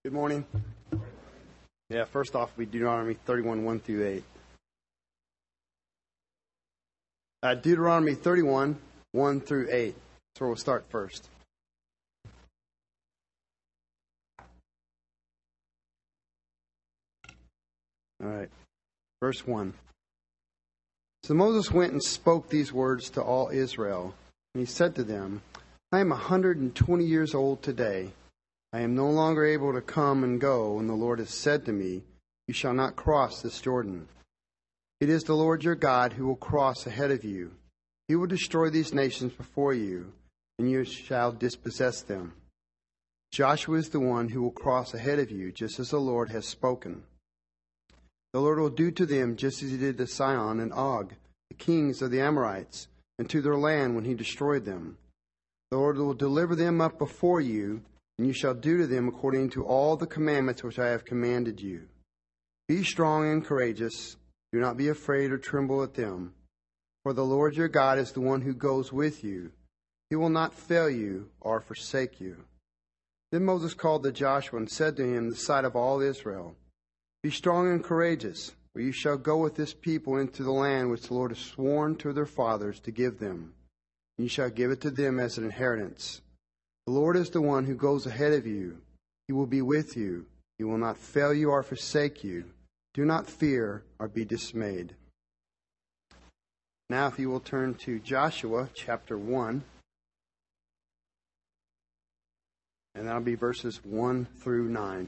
Good morning. Yeah, first off, we Deuteronomy 31, 1 through 8. Deuteronomy 31, 1 through 8. That's where we'll start first. All right. Verse 1. So Moses went and spoke these words to all Israel. And he said to them, I am 120 years old today. I am no longer able to come and go, and the Lord has said to me, You shall not cross this Jordan. It is the Lord your God who will cross ahead of you. He will destroy these nations before you, and you shall dispossess them. Joshua is the one who will cross ahead of you, just as the Lord has spoken. The Lord will do to them just as he did to Sihon and Og, the kings of the Amorites, and to their land when he destroyed them. The Lord will deliver them up before you, and you shall do to them according to all the commandments which I have commanded you. Be strong and courageous. Do not be afraid or tremble at them. For the Lord your God is the one who goes with you. He will not fail you or forsake you. Then Moses called to Joshua and said to him the sight of all Israel, Be strong and courageous, for you shall go with this people into the land which the Lord has sworn to their fathers to give them. You shall give it to them as an inheritance. The Lord is the one who goes ahead of you. He will be with you. He will not fail you or forsake you. Do not fear or be dismayed. Now if you will turn to Joshua chapter 1. And that'll be verses 1 through 9.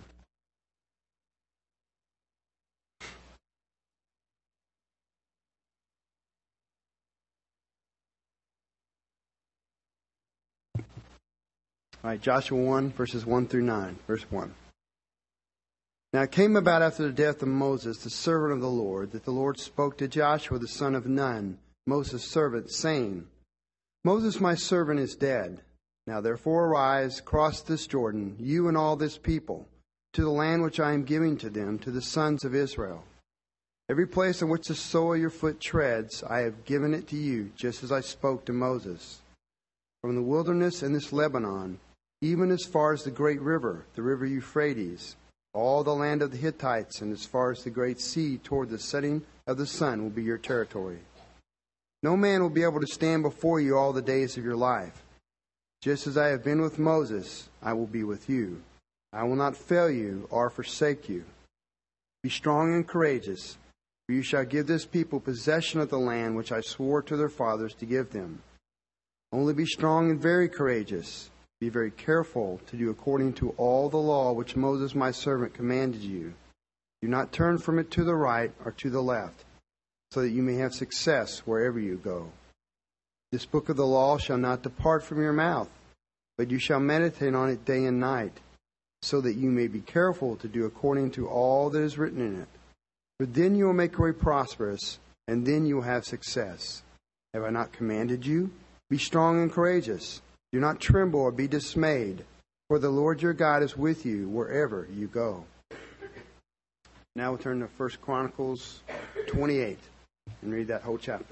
All right, Joshua 1, verses 1 through 9. Verse 1. Now it came about after the death of Moses, the servant of the Lord, that the Lord spoke to Joshua the son of Nun, Moses' servant, saying, Moses my servant is dead. Now therefore arise, cross this Jordan, you and all this people, to the land which I am giving to them, to the sons of Israel. Every place on which the sole of your foot treads, I have given it to you, just as I spoke to Moses. From the wilderness and this Lebanon, even as far as the great river, the river Euphrates, all the land of the Hittites, and as far as the great sea toward the setting of the sun will be your territory. No man will be able to stand before you all the days of your life. Just as I have been with Moses, I will be with you. I will not fail you or forsake you. Be strong and courageous, for you shall give this people possession of the land which I swore to their fathers to give them. Only be strong and very courageous. Be very careful to do according to all the law which Moses my servant commanded you. Do not turn from it to the right or to the left, so that you may have success wherever you go. This book of the law shall not depart from your mouth, but you shall meditate on it day and night, so that you may be careful to do according to all that is written in it. For then you will make your way prosperous, and then you will have success. Have I not commanded you? Be strong and courageous. Do not tremble or be dismayed, for the Lord your God is with you wherever you go. Now we'll turn to 1 Chronicles 28 and read that whole chapter.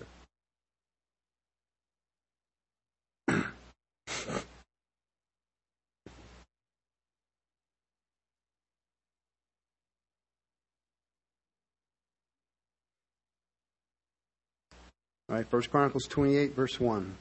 All right, 1 Chronicles 28, verse 1.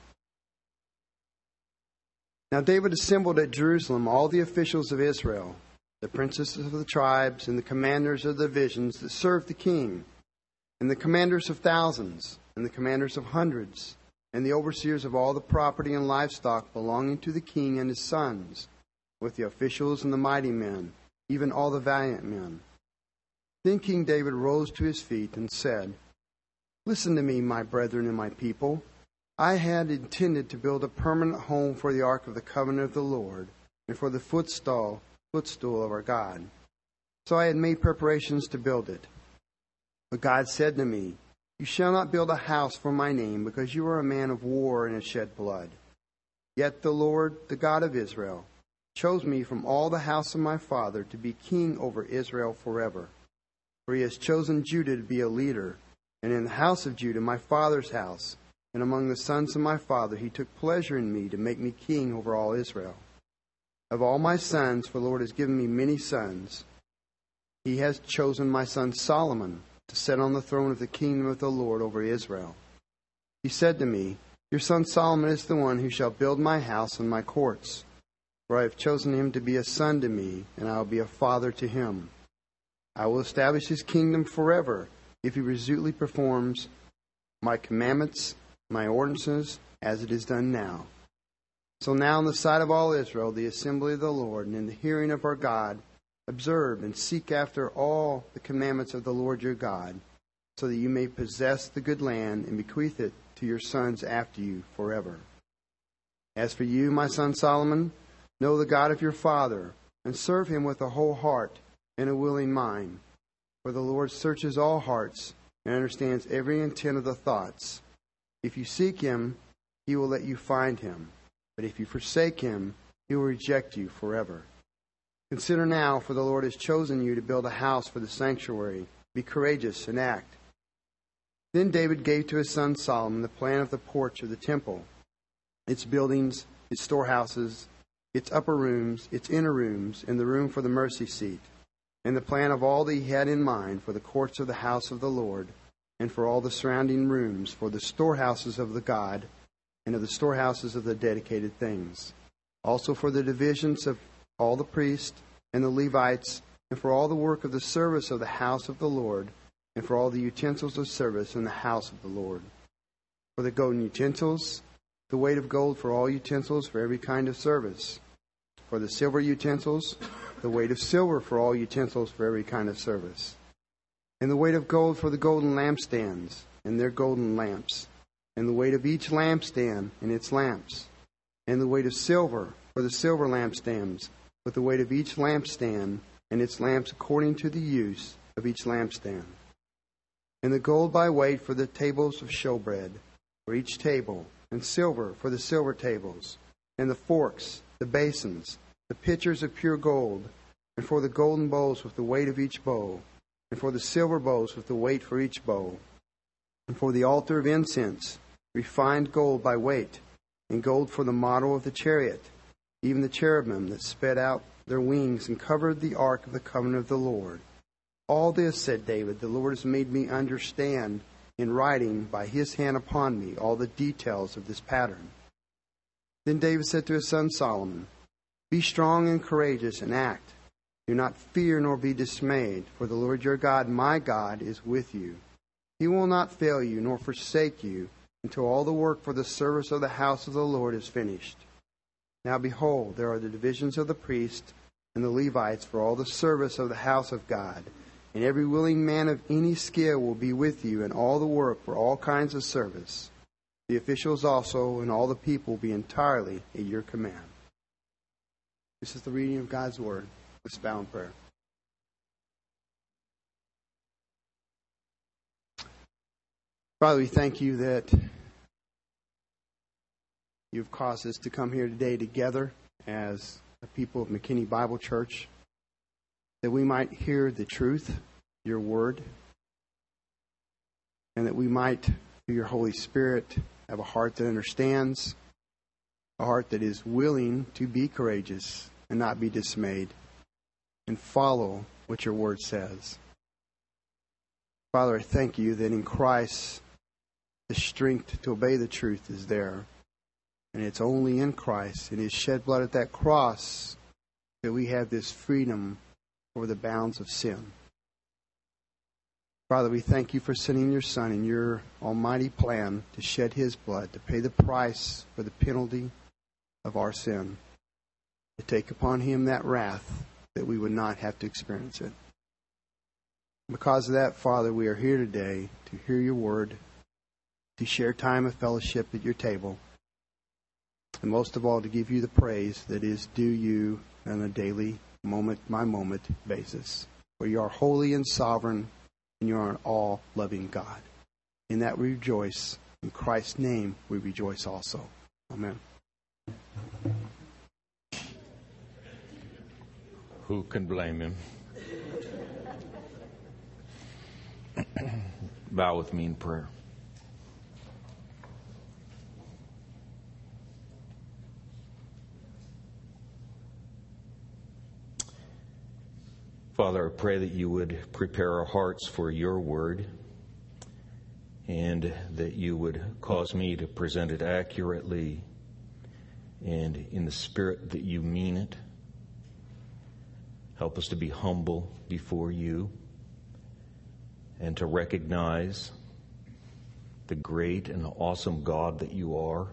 Now David assembled at Jerusalem all the officials of Israel, the princes of the tribes, and the commanders of the divisions that served the king, and the commanders of thousands, and the commanders of hundreds, and the overseers of all the property and livestock belonging to the king and his sons, with the officials and the mighty men, even all the valiant men. Then King David rose to his feet and said, Listen to me, my brethren and my people. I had intended to build a permanent home for the ark of the covenant of the Lord and for the footstool of our God. So I had made preparations to build it. But God said to me, You shall not build a house for my name, because you are a man of war and have shed blood. Yet the Lord, the God of Israel, chose me from all the house of my father to be king over Israel forever. For he has chosen Judah to be a leader, and in the house of Judah, my father's house, and among the sons of my father, he took pleasure in me to make me king over all Israel. Of all my sons, for the Lord has given me many sons, he has chosen my son Solomon to sit on the throne of the kingdom of the Lord over Israel. He said to me, Your son Solomon is the one who shall build my house and my courts. For I have chosen him to be a son to me, and I will be a father to him. I will establish his kingdom forever, if he resolutely performs my commandments, my ordinances, as it is done now. So now in the sight of all Israel, the assembly of the Lord, and in the hearing of our God, observe and seek after all the commandments of the Lord your God, so that you may possess the good land and bequeath it to your sons after you forever. As for you, my son Solomon, know the God of your father, and serve him with a whole heart and a willing mind. For the Lord searches all hearts and understands every intent of the thoughts. If you seek him, he will let you find him. But if you forsake him, he will reject you forever. Consider now, for the Lord has chosen you to build a house for the sanctuary. Be courageous and act. Then David gave to his son Solomon the plan of the porch of the temple, its buildings, its storehouses, its upper rooms, its inner rooms, and the room for the mercy seat, and the plan of all that he had in mind for the courts of the house of the Lord, and for all the surrounding rooms, for the storehouses of the God, and of the storehouses of the dedicated things. Also for the divisions of all the priests and the Levites, and for all the work of the service of the house of the Lord, and for all the utensils of service in the house of the Lord. For the golden utensils, the weight of gold for all utensils for every kind of service. For the silver utensils, the weight of silver for all utensils for every kind of service. And the weight of gold for the golden lampstands and their golden lamps. And the weight of each lampstand and its lamps. And the weight of silver for the silver lampstands, with the weight of each lampstand and its lamps according to the use of each lampstand. And the gold by weight for the tables of showbread, for each table, and silver for the silver tables, and the forks, the basins, the pitchers of pure gold, and for the golden bowls with the weight of each bowl, and for the silver bowls with the weight for each bowl, and for the altar of incense, refined gold by weight, and gold for the model of the chariot, even the cherubim that spread out their wings and covered the ark of the covenant of the Lord. All this, said David, the Lord has made me understand in writing by his hand upon me all the details of this pattern. Then David said to his son Solomon, Be strong and courageous and act. Do not fear nor be dismayed, for the Lord your God, my God, is with you. He will not fail you nor forsake you until all the work for the service of the house of the Lord is finished. Now behold, there are the divisions of the priests and the Levites for all the service of the house of God, and every willing man of any skill will be with you in all the work for all kinds of service. The officials also and all the people will be entirely at your command. This is the reading of God's Word. Let's bow in prayer. Father, we thank you that you've caused us to come here today together as a people of McKinney Bible Church, that we might hear the truth, your word, and that we might, through your Holy Spirit, have a heart that understands, a heart that is willing to be courageous and not be dismayed, and follow what your word says. Father, I thank you that in Christ, the strength to obey the truth is there. And it's only in Christ and his shed blood at that cross that we have this freedom over the bounds of sin. Father, we thank you for sending your Son in your almighty plan to shed his blood, to pay the price for the penalty of our sin, to take upon him that wrath that we would not have to experience it. Because of that, Father, we are here today to hear your word, to share time of fellowship at your table, and most of all, to give you the praise that is due you on a daily, moment-by-moment basis. For you are holy and sovereign, and you are an all-loving God. In that we rejoice. In Christ's name we rejoice also. Amen. Who can blame him? Bow with me in prayer. Father, I pray that you would prepare our hearts for your word and that you would cause me to present it accurately and in the spirit that you mean it. Help us to be humble before you and to recognize the great and awesome God that you are.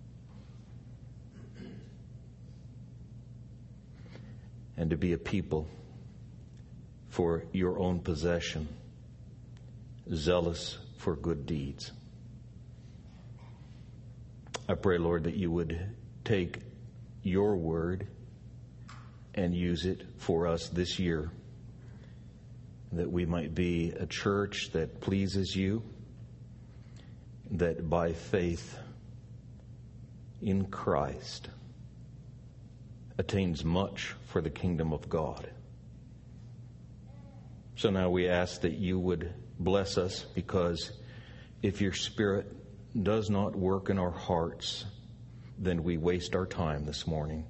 And to be a people for your own possession, zealous for good deeds. I pray, Lord, that you would take your word and use it for us this year, that we might be a church that pleases you, that by faith in Christ attains much for the kingdom of God. So now we ask that you would bless us, because if your Spirit does not work in our hearts, then we waste our time this morning.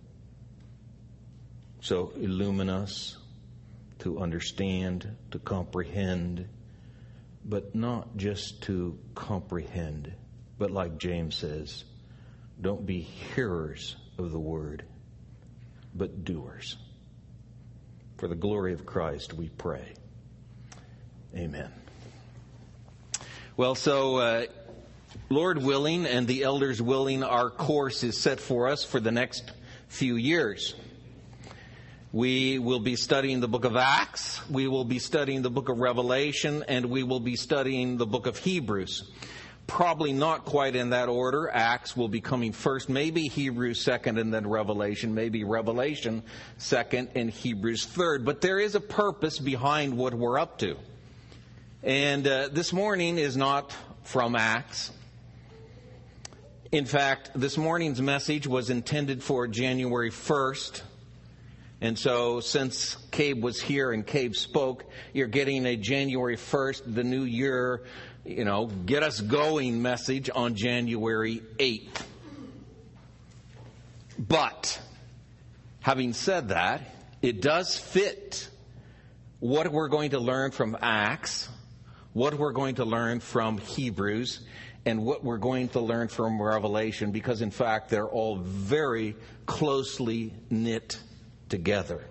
So illumine us to understand, to comprehend, but not just to comprehend, but like James says, don't be hearers of the word, but doers. For the glory of Christ, we pray. Amen. Well, so Lord willing and the elders willing, our course is set for us for the next few years. We will be studying the book of Acts, we will be studying the book of Revelation, and we will be studying the book of Hebrews. Probably not quite in that order. Acts will be coming first, maybe Hebrews second, and then Revelation, maybe Revelation second and Hebrews third. But there is a purpose behind what we're up to. And this morning is not from Acts. In fact, this morning's message was intended for January 1st. And so since Cabe was here and Cabe spoke, you're getting a January 1st, the new year, get us going message on January 8th. But having said that, it does fit what we're going to learn from Acts, what we're going to learn from Hebrews, and what we're going to learn from Revelation, because in fact they're all very closely knit together.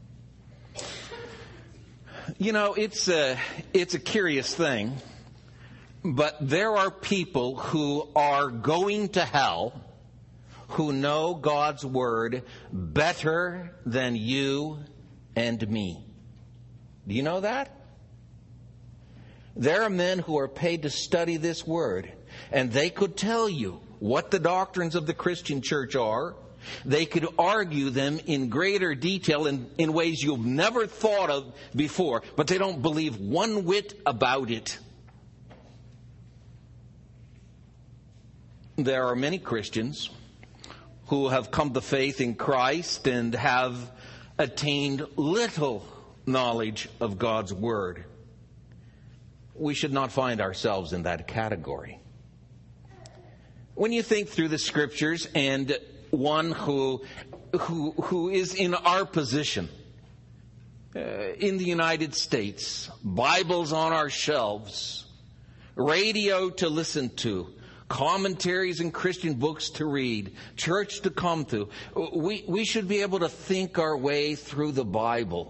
It's a curious thing, but there are people who are going to hell who know God's word better than you and me. Do you know that? There are men who are paid to study this word, and they could tell you what the doctrines of the Christian church are. They could argue them in greater detail in ways you've never thought of before, but they don't believe one whit about it. There are many Christians who have come to faith in Christ and have attained little knowledge of God's word. We should not find ourselves in that category. When you think through the scriptures, and one who is in our position in the United States, Bibles on our shelves, radio to listen to, commentaries and Christian books to read, church to come to, we should be able to think our way through the Bible.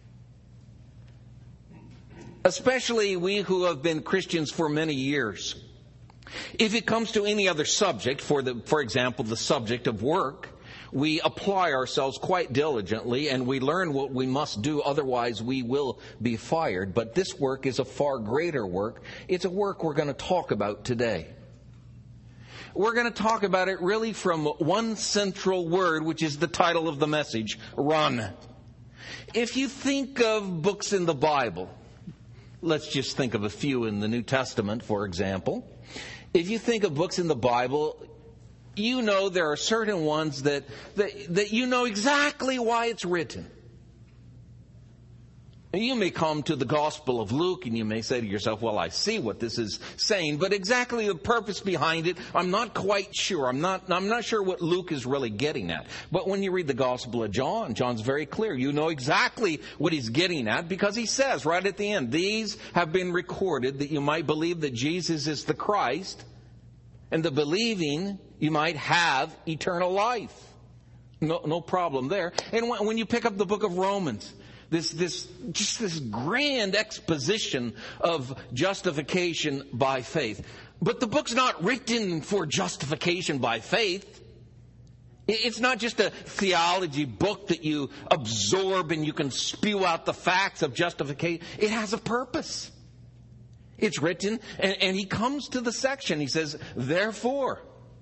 Especially we who have been Christians for many years. If it comes to any other subject, for example, the subject of work, we apply ourselves quite diligently and we learn what we must do, otherwise we will be fired. But this work is a far greater work. It's a work we're going to talk about today. We're going to talk about it really from one central word, which is the title of the message, run. If you think of books in the Bible, let's just think of a few in the New Testament, for example. If you think of books in the Bible, you know there are certain ones that you know exactly why it's written. You may come to the Gospel of Luke and you may say to yourself, well, I see what this is saying, but exactly the purpose behind it, I'm not quite sure. I'm not sure what Luke is really getting at. But when you read the Gospel of John, John's very clear. You know exactly what he's getting at because he says right at the end, these have been recorded that you might believe that Jesus is the Christ, and the believing you might have eternal life. No problem there. And when you pick up the book of Romans, this grand exposition of justification by faith. But the book's not written for justification by faith. It's not just a theology book that you absorb and you can spew out the facts of justification. It has a purpose. It's written, and he comes to the section. He says, therefore,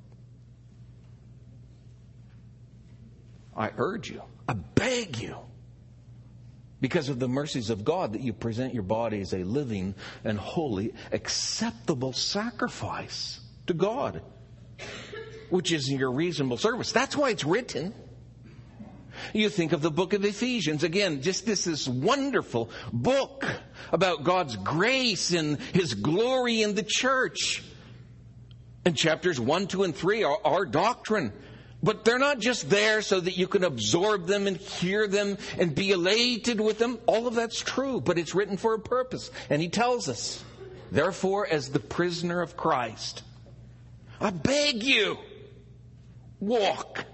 I urge you, I beg you, because of the mercies of God, that you present your body as a living and holy, acceptable sacrifice to God, which is your reasonable service. That's why it's written. You think of the book of Ephesians. Again, just this wonderful book about God's grace and His glory in the church. And chapters 1, 2, and 3 are our doctrine. But they're not just there so that you can absorb them and hear them and be elated with them. All of that's true, but it's written for a purpose. And he tells us, therefore, as the prisoner of Christ, I beg you, walk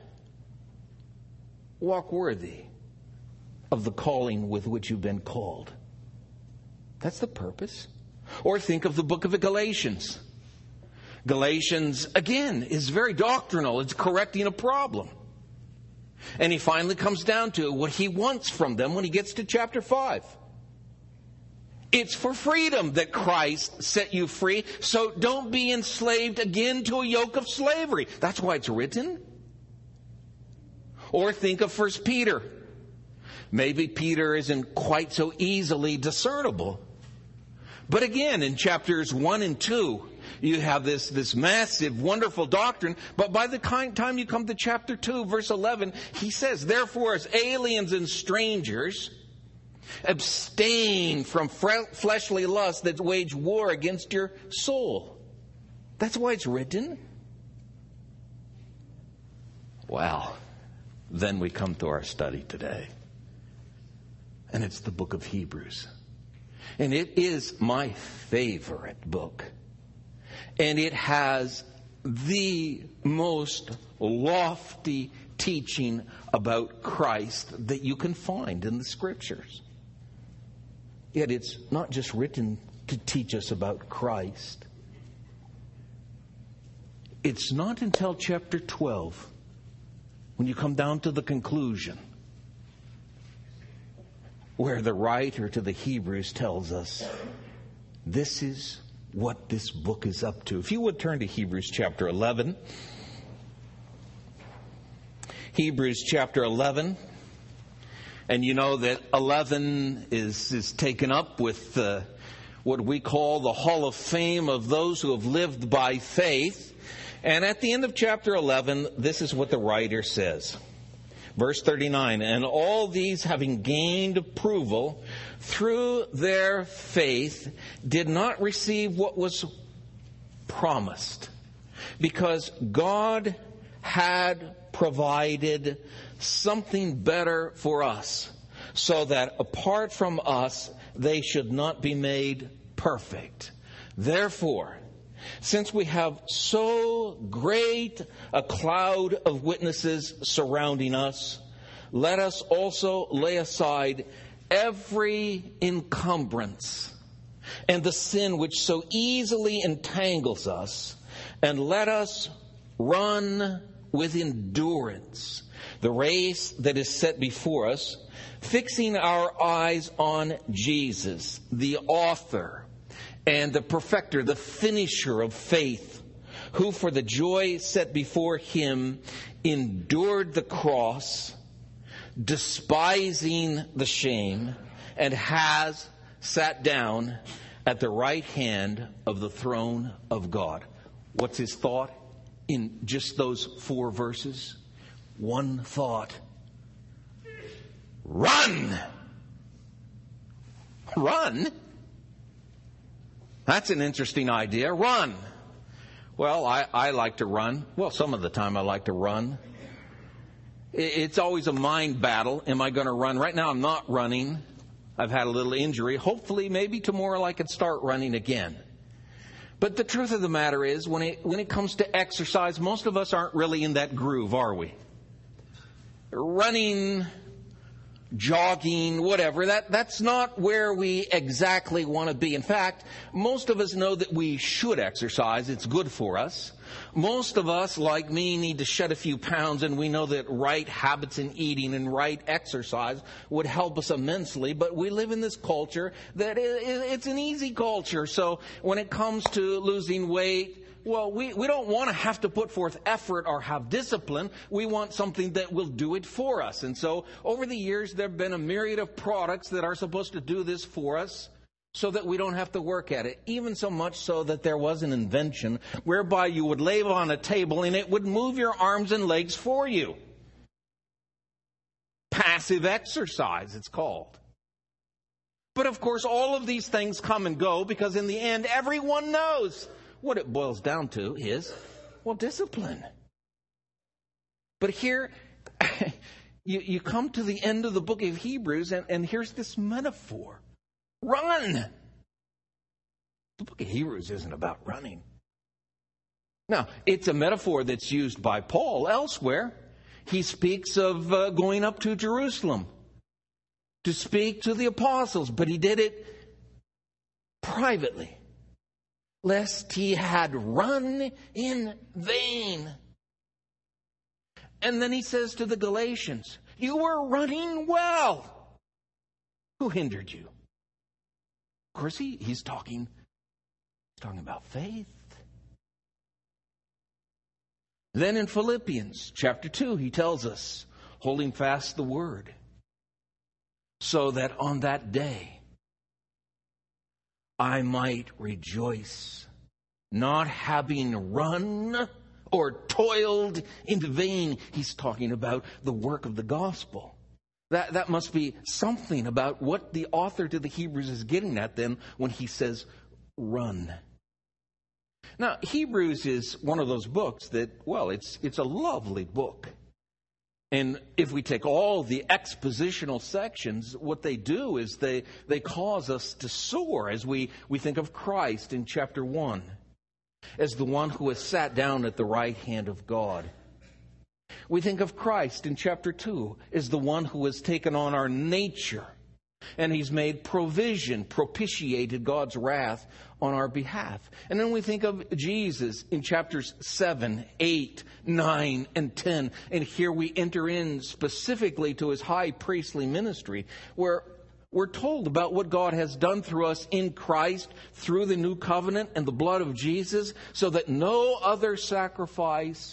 worthy of the calling with which you've been called. That's the purpose. Or think of the book of the Galatians. Galatians, again, is very doctrinal. It's correcting a problem. And he finally comes down to what he wants from them when he gets to chapter 5. It's for freedom that Christ set you free, so don't be enslaved again to a yoke of slavery. That's why it's written. Or think of 1 Peter. Maybe Peter isn't quite so easily discernible. But again, in chapters 1 and 2, you have this massive, wonderful doctrine. But by the time you come to chapter 2, verse 11, he says, therefore, as aliens and strangers, abstain from fleshly lusts that wage war against your soul. That's why it's written. Well, then we come to our study today. And it's the book of Hebrews. And it is my favorite book. And it has the most lofty teaching about Christ that you can find in the Scriptures. Yet it's not just written to teach us about Christ. It's not until chapter 12, when you come down to the conclusion, where the writer to the Hebrews tells us, this is what this book is up to. If you would turn to Hebrews chapter 11. Hebrews chapter 11. And you know that 11 is taken up with what we call the Hall of Fame of those who have lived by faith. And at the end of chapter 11, this is what the writer says. Verse 39, and all these, having gained approval through their faith, did not receive what was promised, because God had provided something better for us, so that apart from us, they should not be made perfect. Therefore, since we have so great a cloud of witnesses surrounding us, let us also lay aside every encumbrance and the sin which so easily entangles us, and let us run with endurance the race that is set before us, fixing our eyes on Jesus, the author and the perfecter, the finisher of faith, who for the joy set before him endured the cross, despising the shame, and has sat down at the right hand of the throne of God. What's his thought in just those 4 verses? One thought. Run! Run? That's an interesting idea. Run. Well, I like to run. Well, some of the time I like to run. It's always a mind battle. Am I going to run? Right now I'm not running. I've had a little injury. Hopefully, maybe tomorrow I can start running again. But the truth of the matter is, when it comes to exercise, most of us aren't really in that groove, are we? Running, jogging, whatever, that's not where we exactly want to be. In fact, most of us know that we should exercise. It's good for us. Most of us, like me, need to shed a few pounds, and we know that right habits in eating and right exercise would help us immensely. But we live in this culture that it's an easy culture. So when it comes to losing weight, well, we don't want to have to put forth effort or have discipline. We want something that will do it for us. And so over the years, there have been a myriad of products that are supposed to do this for us so that we don't have to work at it. Even so much so that there was an invention whereby you would lay on a table and it would move your arms and legs for you. Passive exercise, it's called. But of course, all of these things come and go because in the end, everyone knows what it boils down to is, well, discipline. But here, you come to the end of the book of Hebrews, and here's this metaphor. Run! The book of Hebrews isn't about running. Now, it's a metaphor that's used by Paul elsewhere. He speaks of going up to Jerusalem to speak to the apostles, but he did it privately, lest he had run in vain. And then he says to the Galatians, you were running well. Who hindered you? Of course, he's talking about faith. Then in Philippians chapter 2, he tells us, holding fast the word, so that on that day I might rejoice, not having run or toiled in vain. He's talking about the work of the gospel. That must be something about what the author to the Hebrews is getting at then when he says, run. Now, Hebrews is one of those books that, well, it's a lovely book. And if we take all the expositional sections, what they do is they cause us to soar as we think of Christ in chapter 1 as the one who has sat down at the right hand of God. We think of Christ in chapter 2 as the one who has taken on our nature, and he's made provision, propitiated God's wrath on our behalf. And then we think of Jesus in chapters 7, 8, 9, and 10. And here we enter in specifically to his high priestly ministry, where we're told about what God has done through us in Christ, through the new covenant and the blood of Jesus, so that no other sacrifice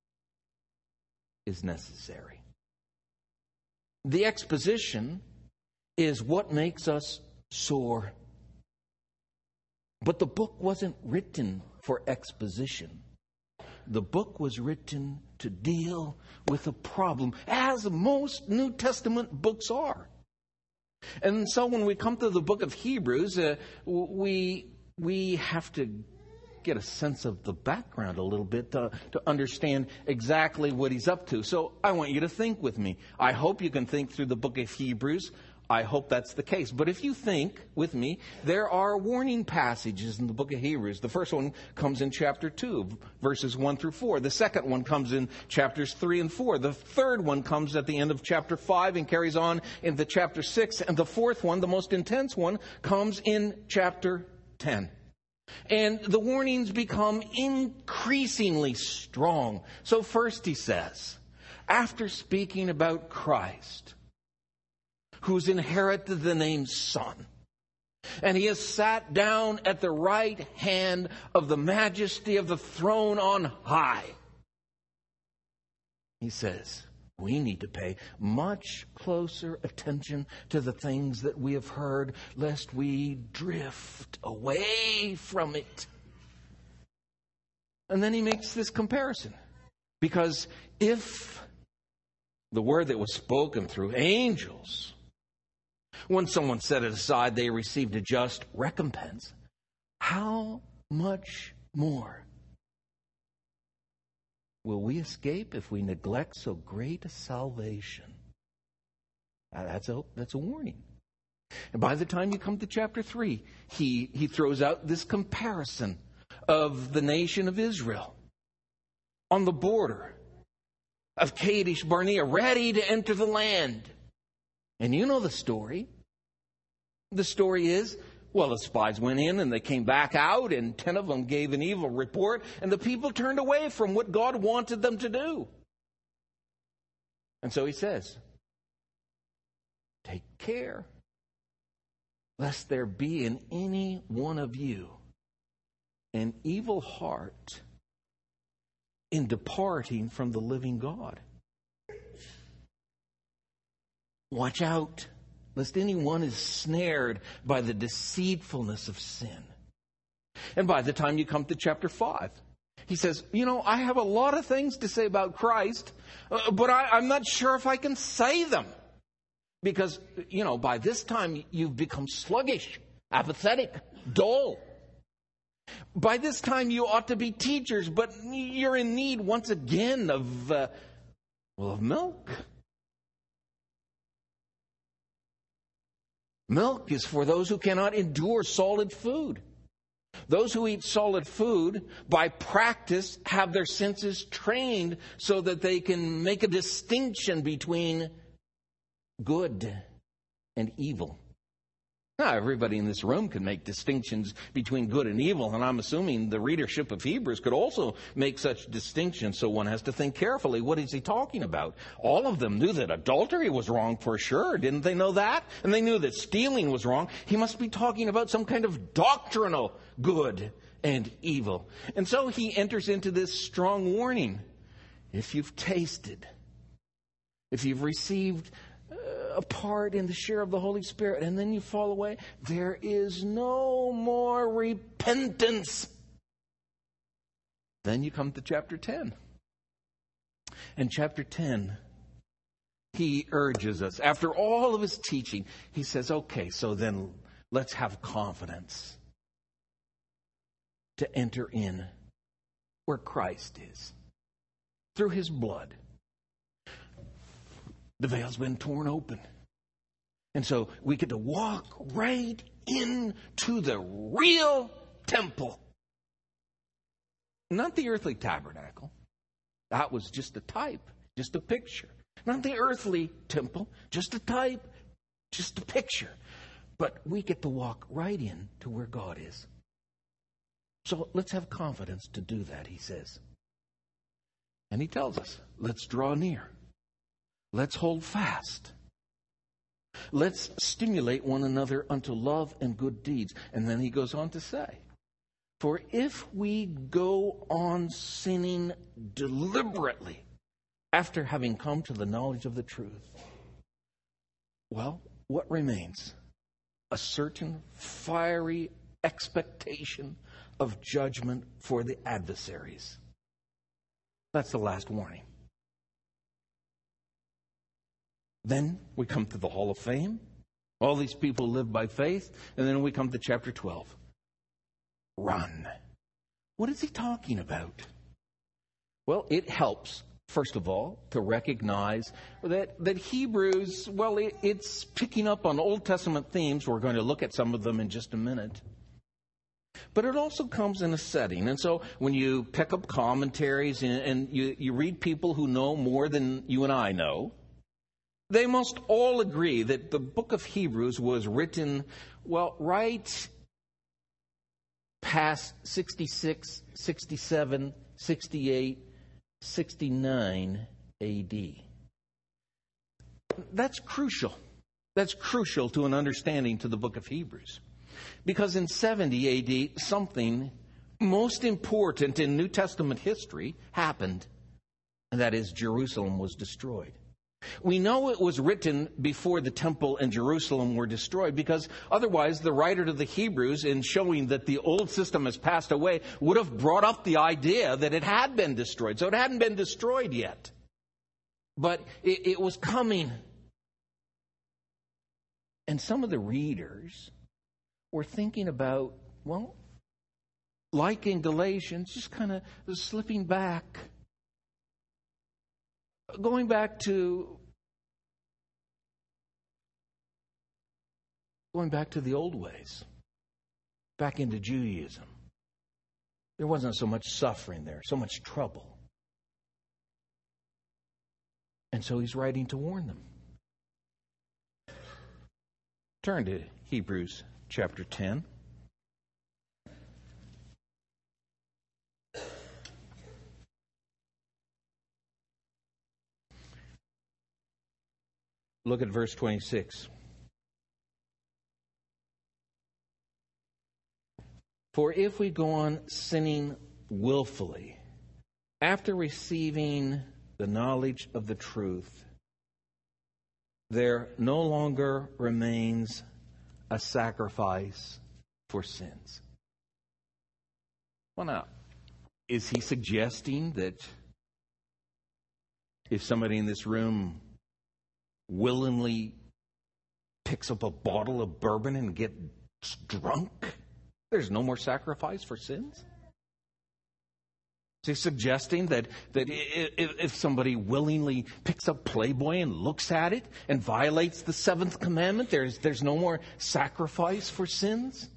is necessary. The exposition is what makes us soar. But the book wasn't written for exposition. The book was written to deal with a problem, as most New Testament books are. And so when we come to the book of Hebrews, we have to get a sense of the background a little bit to understand exactly what he's up to. So I want you to think with me. I hope you can think through the book of Hebrews. I hope that's the case. But if you think with me, there are warning passages in the book of Hebrews. The first one comes in chapter 2, verses 1 through 4. The second one comes in chapters 3 and 4. The third one comes at the end of chapter 5 and carries on into chapter 6. And the fourth one, the most intense one, comes in chapter 10. And the warnings become increasingly strong. So first he says, after speaking about Christ, who's inherited the name Son, and he has sat down at the right hand of the majesty of the throne on high, he says, we need to pay much closer attention to the things that we have heard, lest we drift away from it. And then he makes this comparison. Because if the word that was spoken through angels When someone set it aside, they received a just recompense. How much more will we escape if we neglect so great a salvation? That's a warning. And by the time you come to chapter 3, he throws out this comparison of the nation of Israel on the border of Kadesh Barnea, ready to enter the land. And you know the story. The story is, well, the spies went in and they came back out, and 10 of them gave an evil report, and the people turned away from what God wanted them to do. And so he says, take care, lest there be in any one of you an evil heart in departing from the living God. Watch out, lest anyone is snared by the deceitfulness of sin. And by the time you come to chapter 5, he says, I have a lot of things to say about Christ, but I'm not sure if I can say them. Because, by this time you've become sluggish, apathetic, dull. By this time you ought to be teachers, but you're in need once again of milk. Milk is for those who cannot endure solid food. Those who eat solid food, by practice, have their senses trained so that they can make a distinction between good and evil. Now, everybody in this room can make distinctions between good and evil, and I'm assuming the readership of Hebrews could also make such distinctions, so one has to think carefully. What is he talking about? All of them knew that adultery was wrong for sure. Didn't they know that? And they knew that stealing was wrong. He must be talking about some kind of doctrinal good and evil. And so he enters into this strong warning. If you've tasted, if you've received a part in the share of the Holy Spirit, and then you fall away, there is no more repentance. Then you come to chapter 10. And chapter 10, he urges us, after all of his teaching, he says, okay, so then let's have confidence to enter in where Christ is, through his blood. The veil's been torn open. And so we get to walk right into the real temple. Not the earthly tabernacle. That was just a type, just a picture. Not the earthly temple, just a type, just a picture. But we get to walk right in to where God is. So let's have confidence to do that, he says. And he tells us, let's draw near. Let's hold fast. Let's stimulate one another unto love and good deeds. And then he goes on to say, for if we go on sinning deliberately after having come to the knowledge of the truth, well, what remains? A certain fiery expectation of judgment for the adversaries. That's the last warning. Then we come to the Hall of Fame. All these people live by faith. And then we come to chapter 12. Run. What is he talking about? Well, it helps, first of all, to recognize that Hebrews, well, it's picking up on Old Testament themes. We're going to look at some of them in just a minute. But it also comes in a setting. And so when you pick up commentaries and you read people who know more than you and I know, they must all agree that the book of Hebrews was written, well, right past 66, 67, 68, 69 A.D. That's crucial. That's crucial to an understanding to the book of Hebrews. Because in 70 A.D., something most important in New Testament history happened, and that is Jerusalem was destroyed. We know it was written before the temple and Jerusalem were destroyed, because otherwise the writer to the Hebrews, in showing that the old system has passed away, would have brought up the idea that it had been destroyed. So it hadn't been destroyed yet. But it was coming. And some of the readers were thinking about, well, like in Galatians, just kind of slipping back, going back to the old ways, back into Judaism. There wasn't so much suffering there, so much trouble. And so he's writing to warn them. Turn to Hebrews chapter 10. Look at verse 26. For if we go on sinning willfully, after receiving the knowledge of the truth, there no longer remains a sacrifice for sins. Well, now, is he suggesting that if somebody in this room willingly picks up a bottle of bourbon and gets drunk, there's no more sacrifice for sins? Is he suggesting that if somebody willingly picks up Playboy and looks at it and violates the seventh commandment, there's no more sacrifice for sins?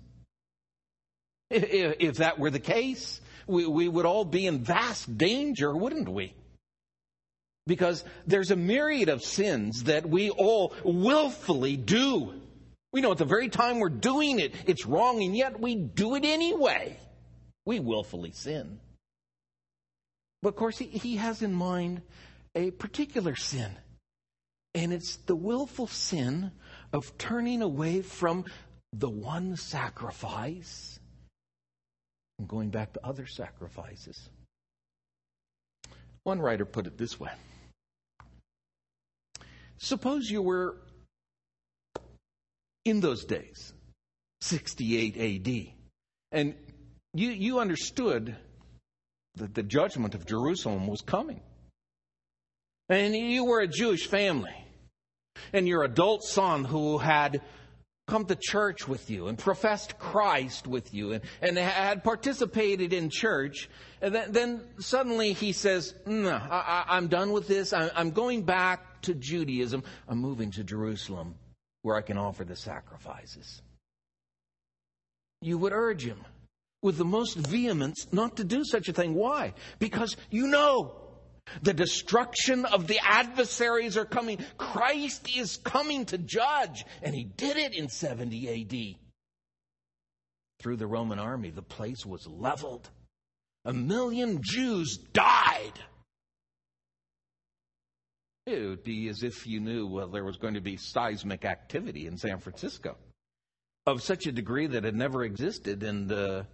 If that were the case, we would all be in vast danger, wouldn't we? Because there's a myriad of sins that we all willfully do. We know at the very time we're doing it, it's wrong, and yet we do it anyway. We willfully sin. But of course, he has in mind a particular sin. And it's the willful sin of turning away from the one sacrifice and going back to other sacrifices. One writer put it this way. Suppose you were in those days, 68 A.D., and you understood that the judgment of Jerusalem was coming. And you were a Jewish family, and your adult son who had come to church with you and professed Christ with you and had participated in church, and then suddenly he says, no, I'm done with this. I'm going back to Judaism. I'm moving to Jerusalem where I can offer the sacrifices. You would urge him with the most vehemence not to do such a thing. Why? Because you know the destruction of the adversaries are coming. Christ is coming to judge. And he did it in 70 A.D. Through the Roman army, the place was leveled. 1 million Jews died. It would be as if you knew there was going to be seismic activity in San Francisco of such a degree that had never existed. And,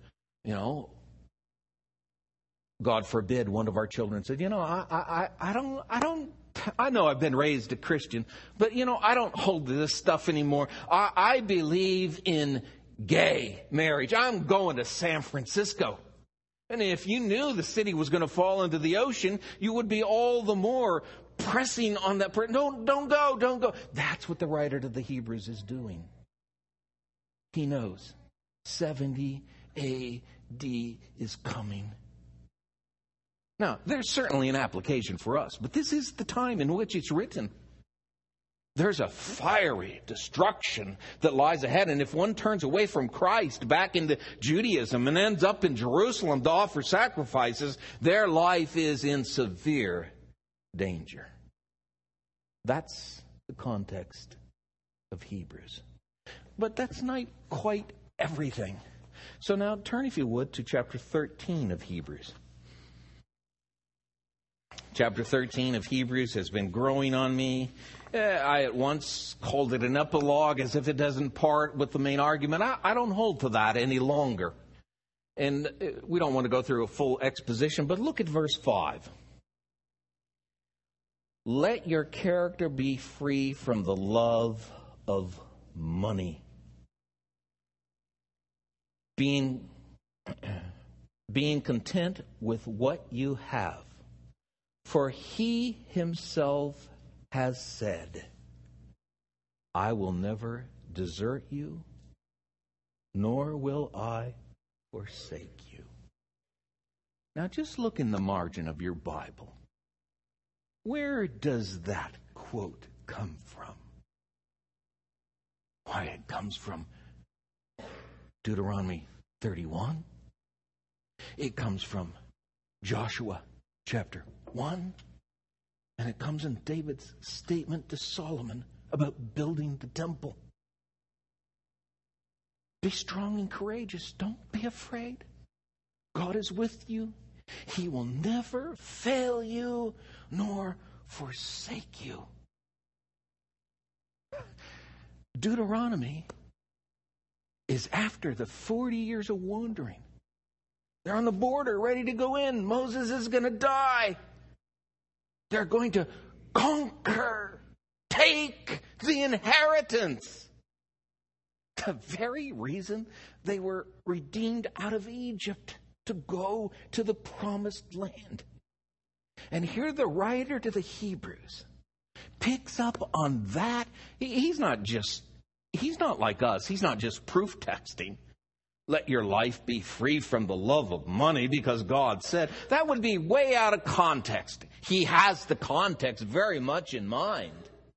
God forbid, one of our children said, I know I've been raised a Christian, but, I don't hold to this stuff anymore. I believe in gay marriage. I'm going to San Francisco. And if you knew the city was going to fall into the ocean, you would be all the more pressing on that person. Don't go. That's what the writer to the Hebrews is doing. He knows 70 A.D. is coming. Now, there's certainly an application for us, but this is the time in which it's written. There's a fiery destruction that lies ahead, and if one turns away from Christ back into Judaism and ends up in Jerusalem to offer sacrifices, their life is in severe danger. That's the context of Hebrews. But that's not quite everything. So now turn, if you would, to chapter 13 of Hebrews. Chapter 13 of Hebrews has been growing on me. I at once called it an epilogue as if it doesn't part with the main argument. I don't hold to that any longer. And we don't want to go through a full exposition, but look at verse 5. Let your character be free from the love of money, being content with what you have. For he himself has said, I will never desert you, nor will I forsake you. Now just look in the margin of your Bible. Where does that quote come from? Why, it comes from Deuteronomy 31. It comes from Joshua chapter 1. And it comes in David's statement to Solomon about building the temple. Be strong and courageous. Don't be afraid. God is with you. He will never fail you nor forsake you. Deuteronomy is after the 40 years of wandering. They're on the border, ready to go in. Moses is going to die. They're going to conquer, take the inheritance. The very reason they were redeemed out of Egypt, to go to the promised land. And here the writer to the Hebrews picks up on that. He's not like us. He's not just proof texting. Let your life be free from the love of money because God said. That would be way out of context. He has the context very much in mind.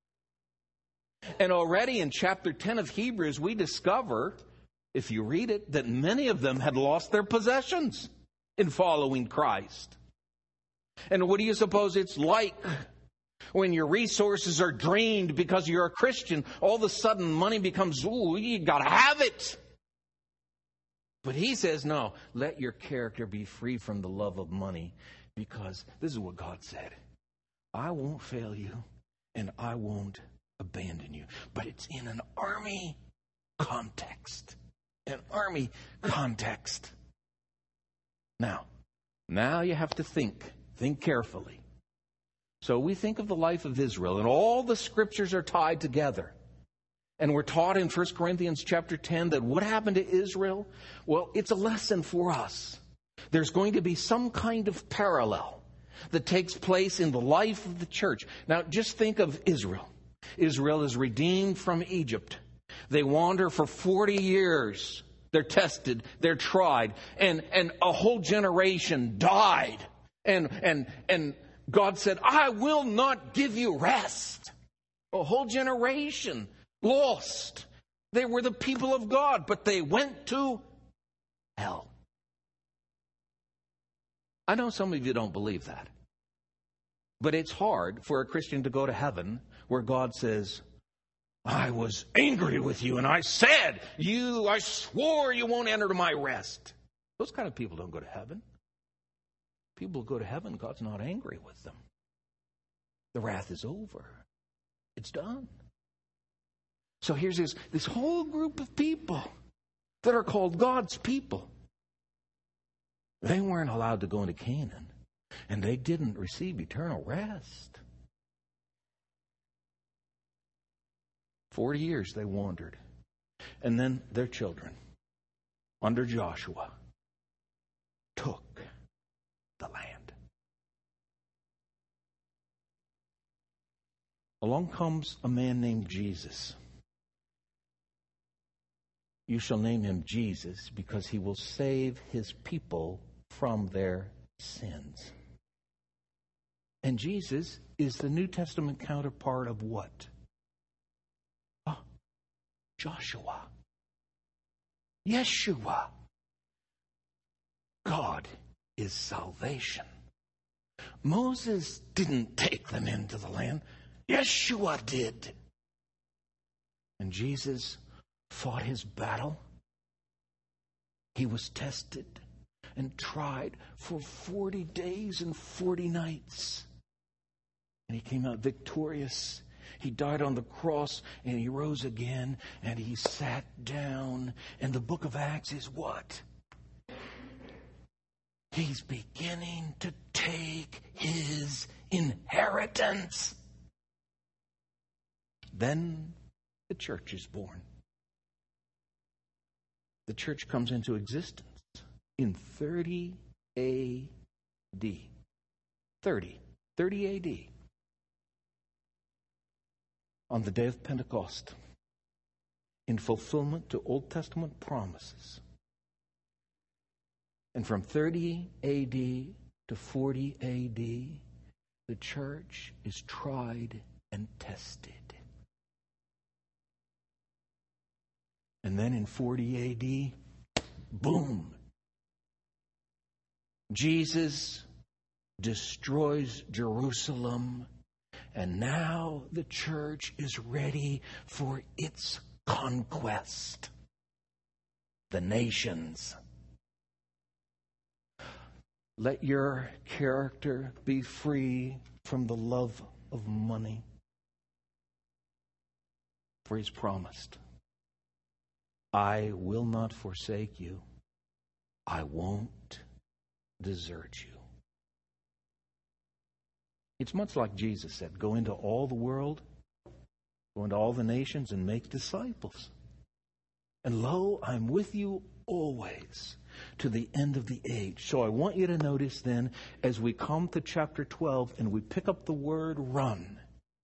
And already in chapter 10 of Hebrews, we discover, if you read it, that many of them had lost their possessions in following Christ. And what do you suppose it's like when your resources are drained because you're a Christian? All of a sudden money becomes, you got to have it. But he says, no, let your character be free from the love of money, because this is what God said. I won't fail you and I won't abandon you. But it's in an army context. An army context. Now you have to think carefully. So we think of the life of Israel, and all the scriptures are tied together. And we're taught in 1 Corinthians chapter 10 that what happened to Israel, well, it's a lesson for us. There's going to be some kind of parallel that takes place in the life of the church. Now, just think of Israel. Israel is redeemed from Egypt. They wander for 40 years. They're tested. They're tried. And a whole generation died. And God said, I will not give you rest. A whole generation lost. They were the people of God, but they went to hell. I know some of you don't believe that. But it's hard for a Christian to go to heaven where God says, I was angry with you and I said, I swore you won't enter my rest. Those kind of people don't go to heaven. People who go to heaven, God's not angry with them. The wrath is over. It's done. So here's this whole group of people that are called God's people. They weren't allowed to go into Canaan, and they didn't receive eternal rest. 40 years they wandered. And then their children, under Joshua, took the land. Along comes a man named Jesus. You shall name him Jesus because he will save his people from their sins. And Jesus is the New Testament counterpart of what? Joshua. Yeshua. God is salvation. Moses didn't take them into the land. Yeshua did. And Jesus fought his battle. He was tested and tried for 40 days and 40 nights. And he came out victorious. He died on the cross and he rose again and he sat down. And the book of Acts is what? He's beginning to take his inheritance. Then the church is born. The church comes into existence in 30 A.D. 30 A.D. On the day of Pentecost. in fulfillment to Old Testament promises. And from 30 A.D. to 40 A.D., the church is tried and tested. And then in 40 A.D., boom! Jesus destroys Jerusalem, and now the church is ready for its conquest. The nations. Let your character be free from the love of money. For He's promised, I will not forsake you. I won't desert you. It's much like Jesus said, go into all the world, go into all the nations and make disciples. And lo, I'm with you always to the end of the age. So I want you to notice then, as we come to chapter 12 and we pick up the word run,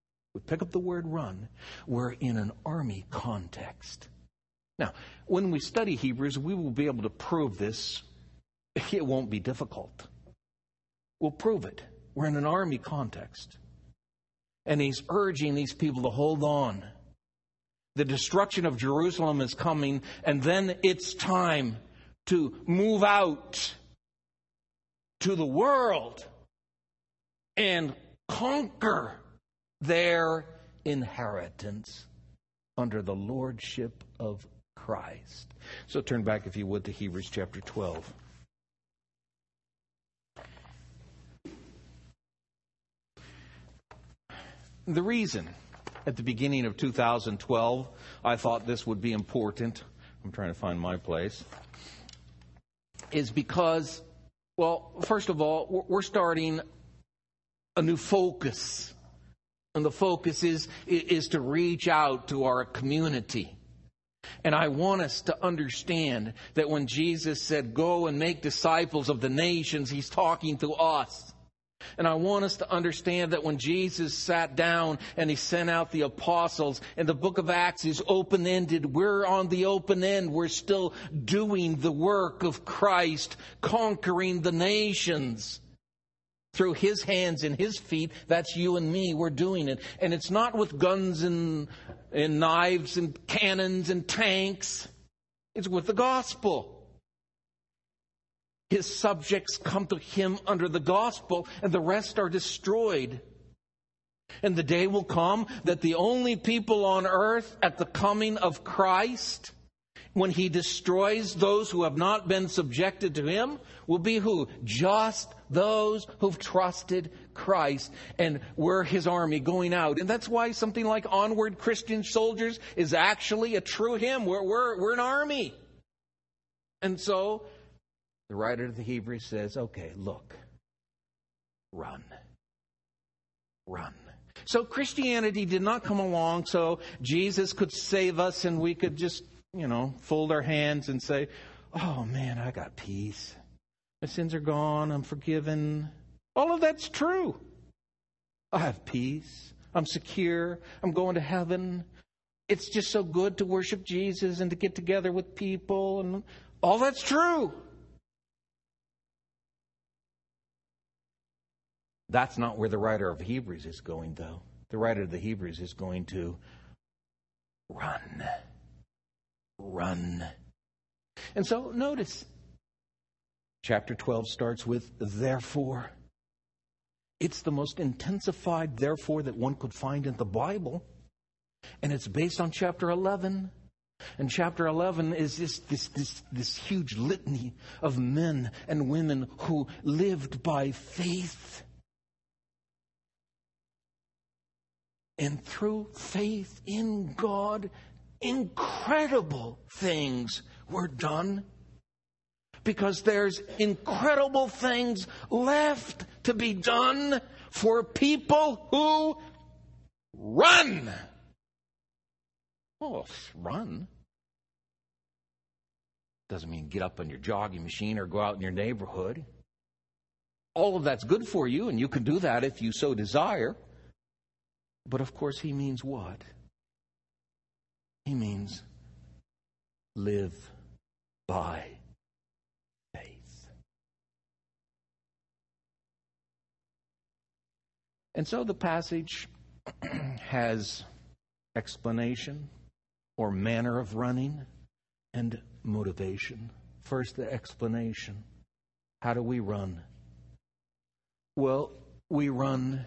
we're in an army context. Now, when we study Hebrews, we will be able to prove this. It won't be difficult. We'll prove it. We're in an army context. And he's urging these people to hold on. The destruction of Jerusalem is coming, and then it's time to move out to the world and conquer their inheritance under the lordship of Christ. So turn back, if you would, to Hebrews chapter 12. The reason at the beginning of 2012 I thought this would be important, I'm trying to find my place, is because, well, first of all, we're starting a new focus. And the focus is to reach out to our community. And I want us to understand that when Jesus said, go and make disciples of the nations, He's talking to us. And I want us to understand that when Jesus sat down and He sent out the apostles, and the book of Acts is open-ended, we're on the open end. We're still doing the work of Christ, conquering the nations. Through His hands and His feet, that's you and me, we're doing it. And it's not with guns and knives and cannons and tanks. It's with the gospel. His subjects come to Him under the gospel, and the rest are destroyed. And the day will come that the only people on earth at the coming of Christ, when He destroys those who have not been subjected to Him, will be who? Just those who've trusted Christ. And we're His army going out. And that's why something like Onward Christian Soldiers is actually a true hymn. We're an army. And so the writer of the Hebrews says, okay, look, run. So Christianity did not come along so Jesus could save us and we could just, fold our hands and say, oh man, I got peace. My sins are gone. I'm forgiven. All of that's true. I have peace. I'm secure. I'm going to heaven. It's just so good to worship Jesus and to get together with people. And all that's true. That's not where the writer of Hebrews is going, though. The writer of the Hebrews is going to run. And so notice, chapter 12 starts with therefore. It's the most intensified therefore that one could find in the Bible. And it's based on chapter 11. And chapter 11 is this huge litany of men and women who lived by faith. And through faith in God, incredible things were done. Because there's incredible things left to be done for people who run. Oh, run doesn't mean get up on your jogging machine or go out in your neighborhood. All of that's good for you, and you can do that if you so desire. But of course, He means what? He means live by faith. And so the passage has explanation or manner of running and motivation. First, the explanation. How do we run? Well, we run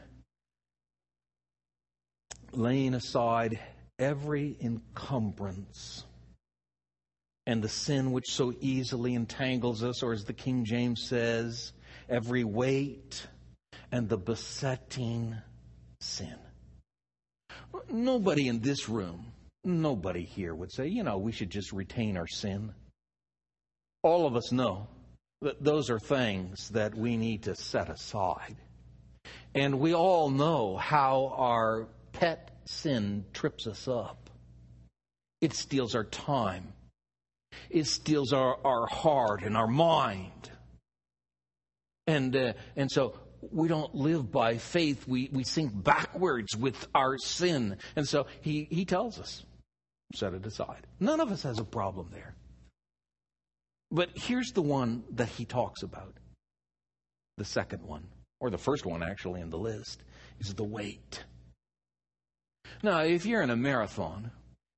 laying aside every encumbrance and the sin which so easily entangles us, or as the King James says, every weight and the besetting sin. Nobody in this room, nobody here would say, we should just retain our sin. All of us know that those are things that we need to set aside. And we all know how our pet sin trips us up. It steals our time. It steals our heart and our mind. And so we don't live by faith. We sink backwards with our sin. And so he tells us, set it aside. None of us has a problem there. But here's the one that he talks about. The second one, or the first one actually in the list, is the weight. Now, if you're in a marathon,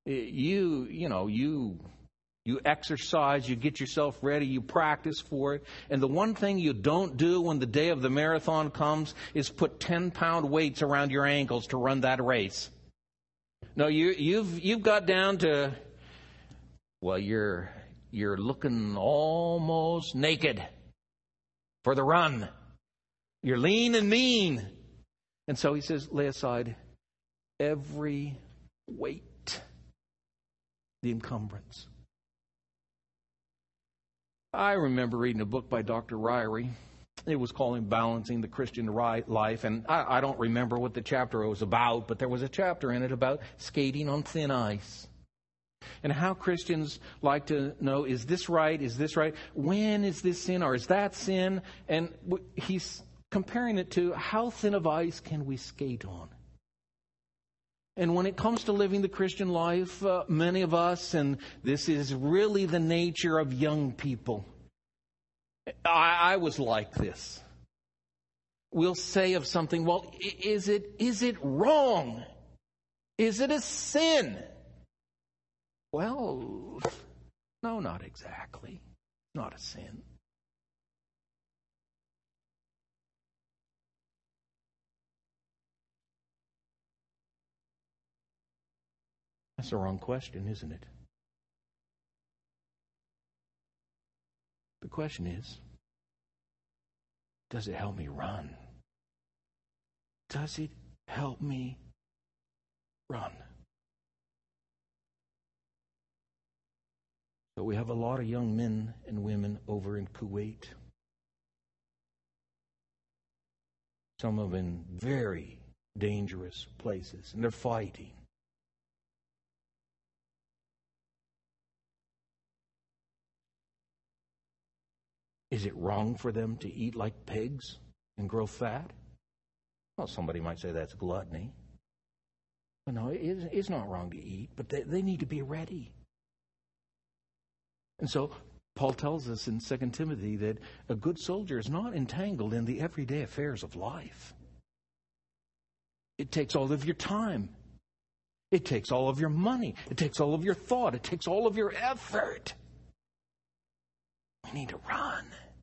you exercise, you get yourself ready, you practice for it. And the one thing you don't do when the day of the marathon comes is put 10-pound weights around your ankles to run that race. No, you've got down to, you're looking almost naked for the run. You're lean and mean. And so he says, lay aside every weight, the encumbrance. I remember reading a book by Dr. Ryrie. It was called Balancing the Christian Life, and I don't remember what the chapter was about, but there was a chapter in it about skating on thin ice. And how Christians like to know, is this right? Is this right? When is this sin or is that sin? And he's comparing it to how thin of ice can we skate on? And when it comes to living the Christian life, many of us, and this is really the nature of young people, I was like this. We'll say of something, well, is it wrong? Is it a sin? Well, no, not exactly. Not a sin. That's the wrong question, isn't it? The question is, does it help me run? Does it help me run? So we have a lot of young men and women over in Kuwait. Some of them in very dangerous places, and they're fighting. Is it wrong for them to eat like pigs and grow fat? Well, somebody might say that's gluttony. But no, it's not wrong to eat, but they need to be ready. And so Paul tells us in 2 Timothy that a good soldier is not entangled in the everyday affairs of life. It takes all of your time. It takes all of your money. It takes all of your thought. It takes all of your effort. We need to run.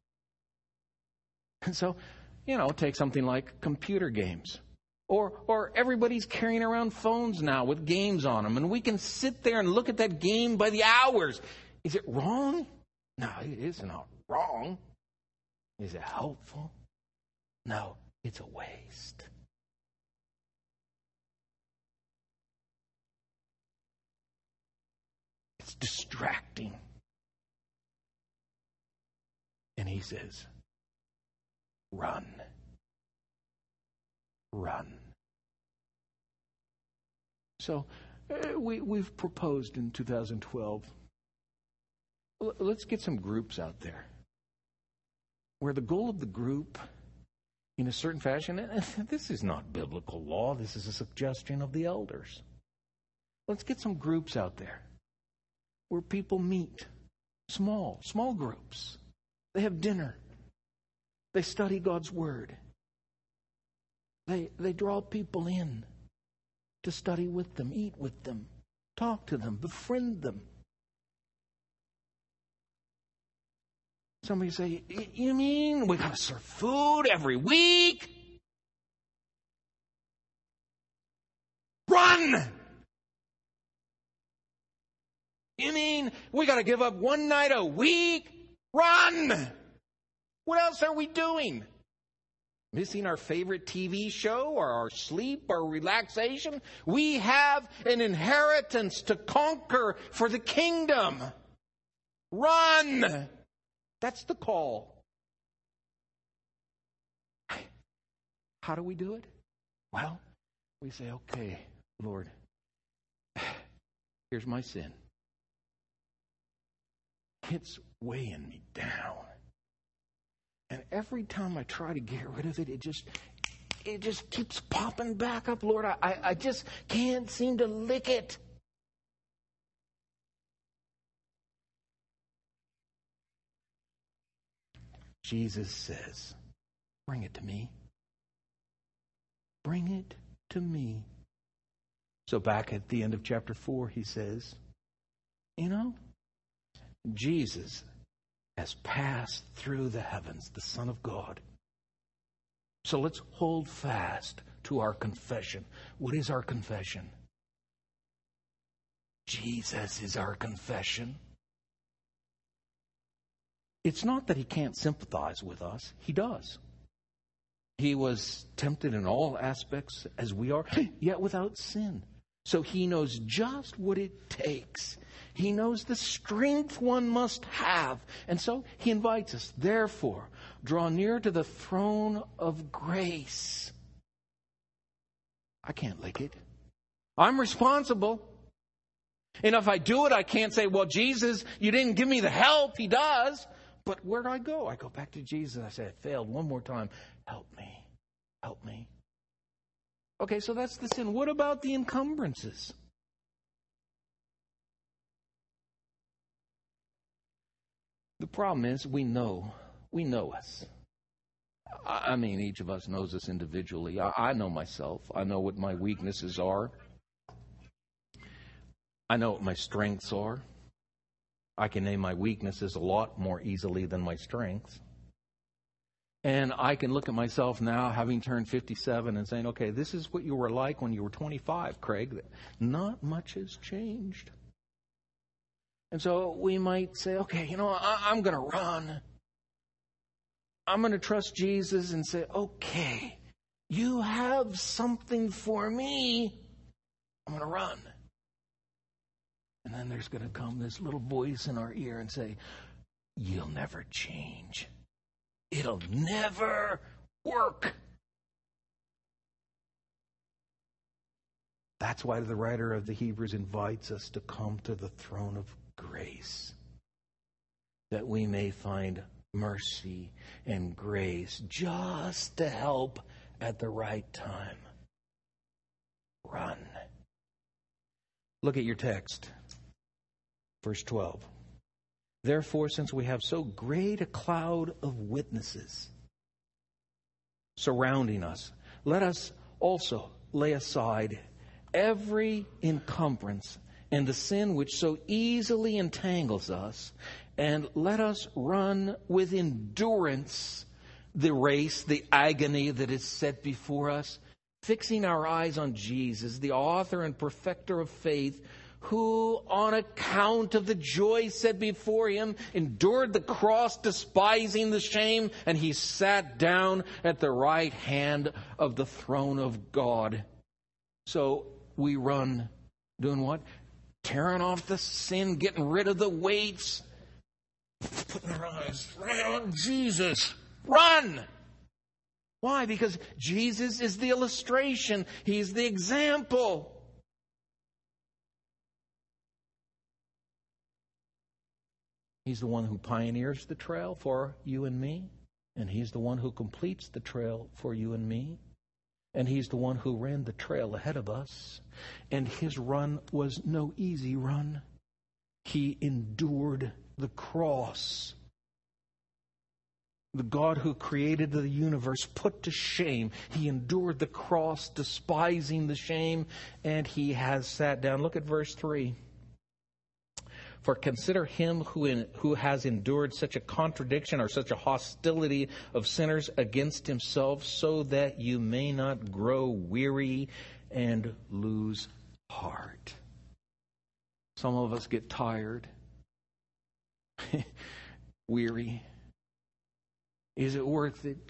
And so, take something like computer games. Or everybody's carrying around phones now with games on them. And we can sit there and look at that game by the hours. Is it wrong? No, it is not wrong. Is it helpful? No, it's a waste. It's distracting. And he says, run. Run. So we've proposed in 2012, let's get some groups out there where the goal of the group, in a certain fashion, and this is not biblical law, this is a suggestion of the elders. Let's get some groups out there where people meet. Small groups. They have dinner. They study God's Word. They draw people in to study with them, eat with them, talk to them, befriend them. Somebody say, you mean we got to serve food every week? Run! You mean we got to give up one night a week? Run! What else are we doing? Missing our favorite TV show or our sleep or relaxation? We have an inheritance to conquer for the kingdom. Run! That's the call. How do we do it? Well, we say, okay, Lord, here's my sin. It's weighing me down. And every time I try to get rid of it, it just keeps popping back up. Lord, I just can't seem to lick it. Jesus says, bring it to me. Bring it to me. So back at the end of chapter 4, he says, Jesus has passed through the heavens, the Son of God. So let's hold fast to our confession. What is our confession? Jesus is our confession. It's not that he can't sympathize with us. He does. He was tempted in all aspects as we are, yet without sin. So he knows just what it takes. He knows the strength one must have. And so he invites us, therefore, draw near to the throne of grace. I can't lick it. I'm responsible. And if I do it, I can't say, well, Jesus, you didn't give me the help. He does. But where do I go? I go back to Jesus. I say, I failed one more time. Help me. Help me. Okay, so that's the sin. What about the encumbrances? The problem is we know us. I mean, each of us knows us individually. I know myself. I know what my weaknesses are. I know what my strengths are. I can name my weaknesses a lot more easily than my strengths. And I can look at myself now, having turned 57, and saying, okay, this is what you were like when you were 25, Craig. Not much has changed. And so we might say, okay, I'm going to run. I'm going to trust Jesus and say, okay, you have something for me. I'm going to run. And then there's going to come this little voice in our ear and say, you'll never change. It'll never work. That's why the writer of the Hebrews invites us to come to the throne of grace, that we may find mercy and grace just to help at the right time. Run. Look at your text. Verse 12. Therefore, since we have so great a cloud of witnesses surrounding us, let us also lay aside every encumbrance and the sin which so easily entangles us, and let us run with endurance the race, the agony that is set before us, fixing our eyes on Jesus, the author and perfecter of faith, who, on account of the joy set before him, endured the cross, despising the shame, and he sat down at the right hand of the throne of God. So we run, doing what? Tearing off the sin, getting rid of the weights, putting our eyes right on Jesus. Run! Why? Because Jesus is the illustration. He's the example. He's the one who pioneers the trail for you and me. And he's the one who completes the trail for you and me. And he's the one who ran the trail ahead of us. And his run was no easy run. He endured the cross. The God who created the universe put to shame. He endured the cross, despising the shame, and he has sat down. Look at verse 3. For consider him who has endured such a contradiction or such a hostility of sinners against himself, so that you may not grow weary and lose heart. Some of us get tired, weary. Is it worth it?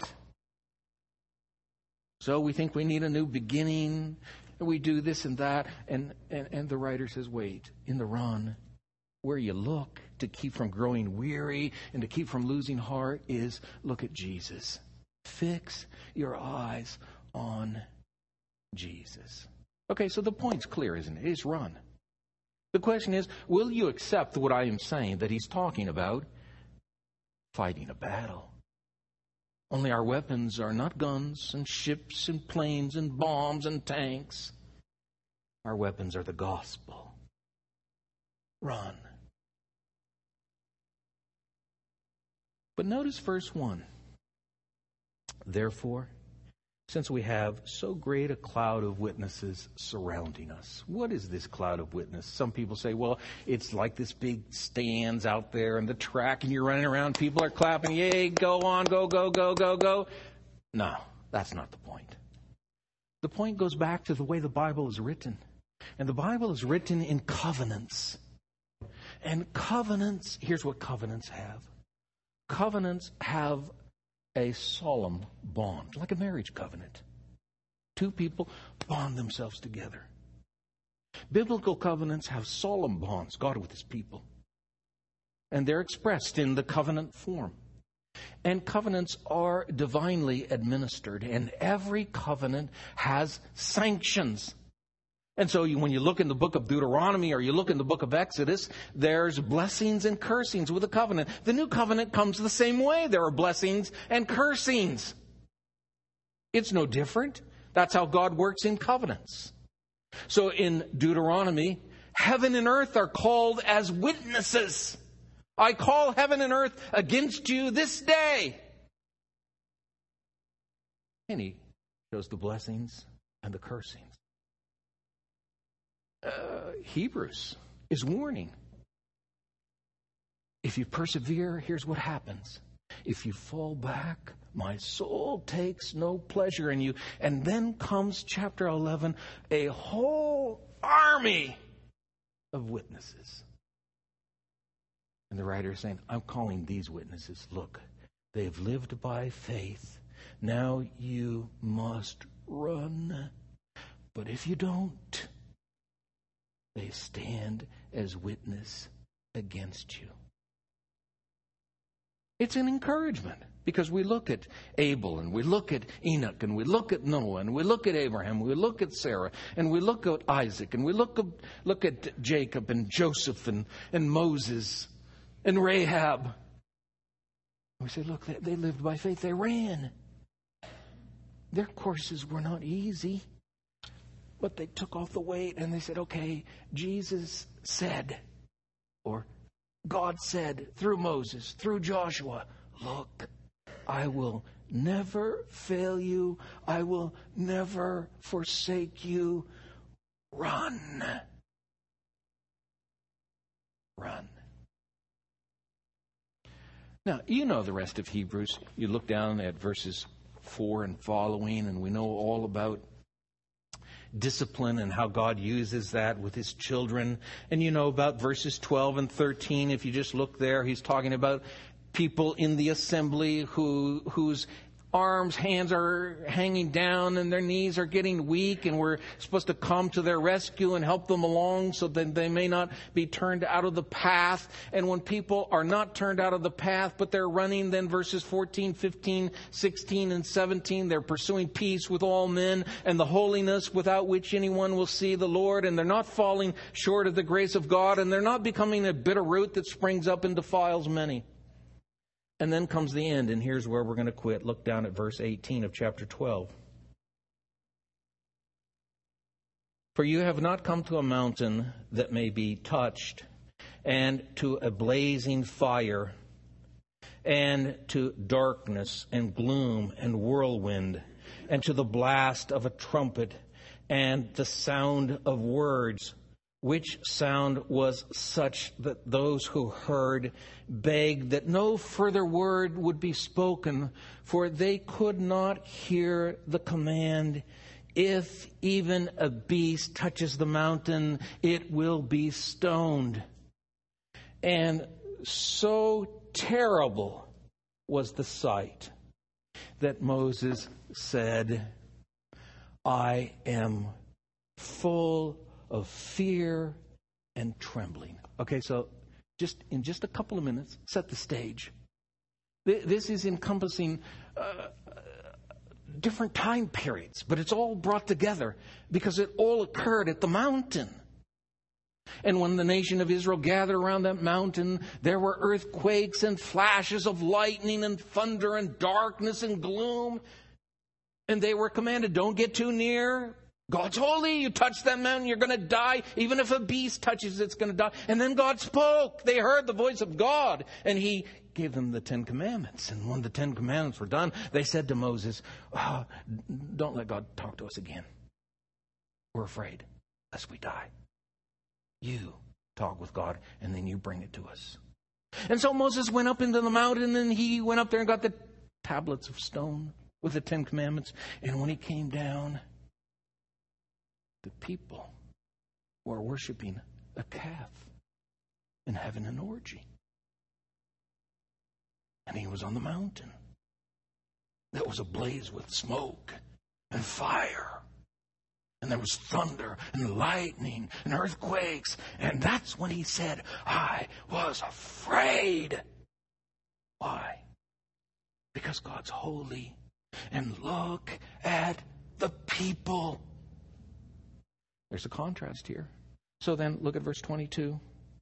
So we think we need a new beginning, and we do this and that, and the writer says, wait, in the run, where you look to keep from growing weary and to keep from losing heart is look at Jesus. Fix your eyes on Jesus. Okay, so the point's clear, isn't it? It's run. The question is, will you accept what I am saying, that he's talking about fighting a battle? Only our weapons are not guns and ships and planes and bombs and tanks. Our weapons are the gospel. Run. But notice verse 1. Therefore, since we have so great a cloud of witnesses surrounding us. What is this cloud of witness? Some people say, well, it's like this big stands out there and the track and you're running around, people are clapping, yay, go on, go, go, go, go, go. No, that's not the point. The point goes back to the way the Bible is written. And the Bible is written in covenants. And covenants, here's what covenants have. Covenants have a solemn bond, like a marriage covenant. Two people bond themselves together. Biblical covenants have solemn bonds, God with his people. And they're expressed in the covenant form. And covenants are divinely administered, and every covenant has sanctions. And so when you look in the book of Deuteronomy or you look in the book of Exodus, there's blessings and cursings with the covenant. The new covenant comes the same way. There are blessings and cursings. It's no different. That's how God works in covenants. So in Deuteronomy, heaven and earth are called as witnesses. I call heaven and earth against you this day. And he shows the blessings and the cursings. Hebrews is warning. If you persevere, here's what happens. If you fall back, my soul takes no pleasure in you. And then comes chapter 11, a whole army of witnesses. And the writer is saying, I'm calling these witnesses. Look, they've lived by faith. Now you must run. But if you don't, they stand as witness against you. It's an encouragement because we look at Abel and we look at Enoch and we look at Noah and we look at Abraham, we look at Sarah and we look at Isaac and we look at Jacob and Joseph and Moses and Rahab. We say, look, they lived by faith. They ran. Their courses were not easy. But they took off the weight and they said, okay, Jesus said, or God said through Moses, through Joshua, look, I will never fail you. I will never forsake you. Run. Run. Now, you know the rest of Hebrews. You look down at verses 4 and following, and we know all about discipline and how God uses that with his children. And you know about verses 12 and 13. If you just look there, he's talking about people in the assembly whose hands are hanging down and their knees are getting weak, and we're supposed to come to their rescue and help them along so that they may not be turned out of the path. And when people are not turned out of the path, but they're running, then verses 14, 15, 16, and 17, they're pursuing peace with all men and the holiness without which anyone will see the Lord, and they're not falling short of the grace of God, and they're not becoming a bitter root that springs up and defiles many. And then comes the end, and here's where we're going to quit. Look down at verse 18 of chapter 12. For you have not come to a mountain that may be touched, and to a blazing fire, and to darkness and gloom and whirlwind, and to the blast of a trumpet, and the sound of words, which sound was such that those who heard begged that no further word would be spoken, for they could not hear the command, if even a beast touches the mountain, it will be stoned. And so terrible was the sight that Moses said, I am full of fear and trembling. Okay, so in just a couple of minutes, set the stage. This is encompassing different time periods, but it's all brought together because it all occurred at the mountain. And when the nation of Israel gathered around that mountain, there were earthquakes and flashes of lightning and thunder and darkness and gloom. And they were commanded, don't get too near. God's holy. You touch that mountain, you're going to die. Even if a beast touches it, it's going to die. And then God spoke. They heard the voice of God. And He gave them the 10 Commandments. And when the 10 Commandments were done, they said to Moses, don't let God talk to us again. We're afraid lest we die. You talk with God, and then you bring it to us. And so Moses went up into the mountain, and he went up there and got the tablets of stone with the 10 Commandments. And when he came down, the people were worshiping a calf and having an orgy. And he was on the mountain that was ablaze with smoke and fire. And there was thunder and lightning and earthquakes. And that's when he said, I was afraid. Why? Because God's holy. And look at the people. There's a contrast here. So then, look at verse 22.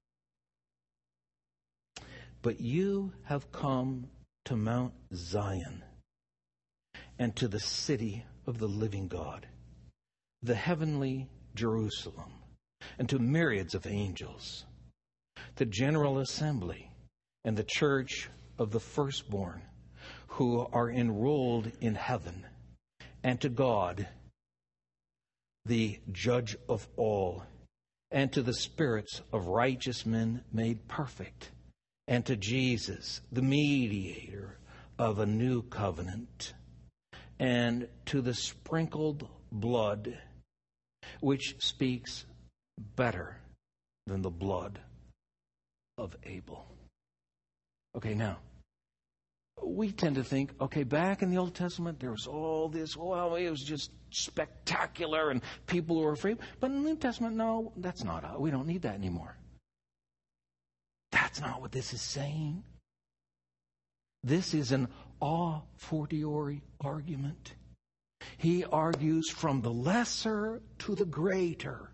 But you have come to Mount Zion and to the city of the living God, the heavenly Jerusalem, and to myriads of angels, the general assembly, and the church of the firstborn who are enrolled in heaven, and to God, the judge of all, and to the spirits of righteous men made perfect, and to Jesus, the mediator of a new covenant, and to the sprinkled blood, which speaks better than the blood of Abel. Okay, now, we tend to think, okay, back in the Old Testament, there was all this, well, it was just spectacular and people were afraid. But in the New Testament, no, that's not, we don't need that anymore. That's not what this is saying. This is an a fortiori argument. He argues from the lesser to the greater.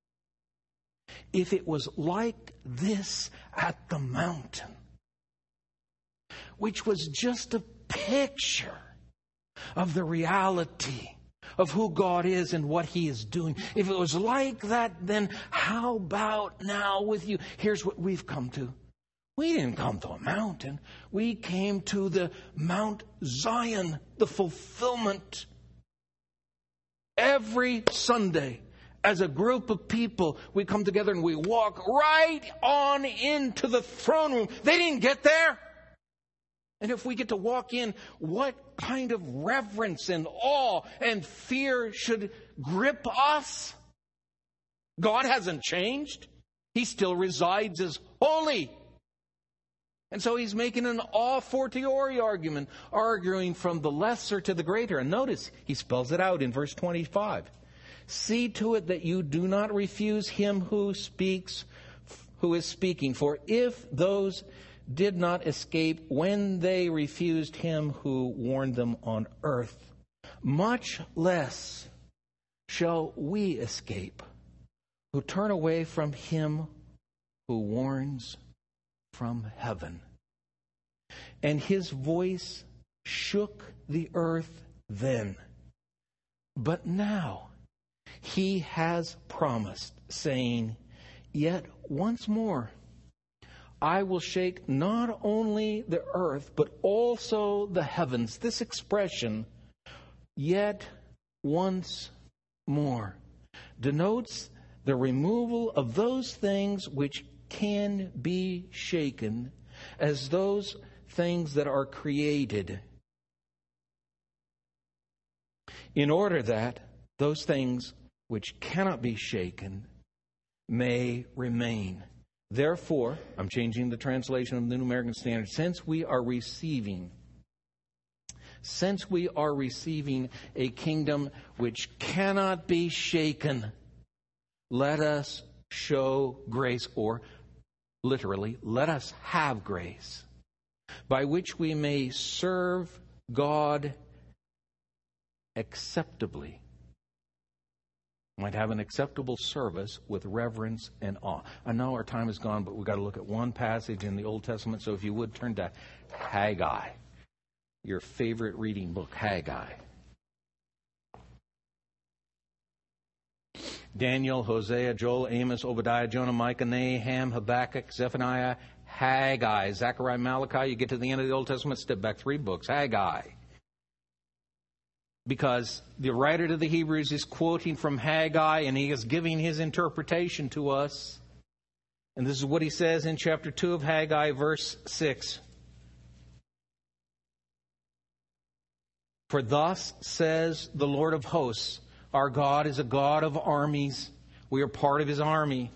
If it was like this at the mountain, which was just a picture of the reality of who God is and what He is doing. If it was like that, then how about now with you? Here's what we've come to. We didn't come to a mountain. We came to the Mount Zion, the fulfillment. Every Sunday, as a group of people, we come together and we walk right on into the throne room. They didn't get there. And if we get to walk in, what kind of reverence and awe and fear should grip us? God hasn't changed. He still resides as holy. And so He's making an a fortiori argument, arguing from the lesser to the greater. And notice, He spells it out in verse 25. See to it that you do not refuse Him who is speaking. For if those did not escape when they refused Him who warned them on earth, much less shall we escape who turn away from Him who warns from heaven. And His voice shook the earth then. But now He has promised, saying, yet once more I will shake not only the earth, but also the heavens. This expression, yet once more, denotes the removal of those things which can be shaken as those things that are created, in order that those things which cannot be shaken may remain. Therefore, I'm changing the translation of the New American Standard, since we are receiving a kingdom which cannot be shaken, let us show grace, or literally, let us have grace, by which we may serve God acceptably. Might have an acceptable service with reverence and awe. I know our time is gone, but we've got to look at one passage in the Old Testament. So if you would turn to Haggai, your favorite reading book, Haggai. Daniel, Hosea, Joel, Amos, Obadiah, Jonah, Micah, Nahum, Habakkuk, Zephaniah, Haggai, Zechariah, Malachi. You get to the end of the Old Testament, step back 3 books, Haggai. Because the writer to the Hebrews is quoting from Haggai, and he is giving his interpretation to us. And this is what he says in chapter 2 of Haggai, verse 6. For thus says the Lord of hosts, our God is a God of armies. We are part of his army.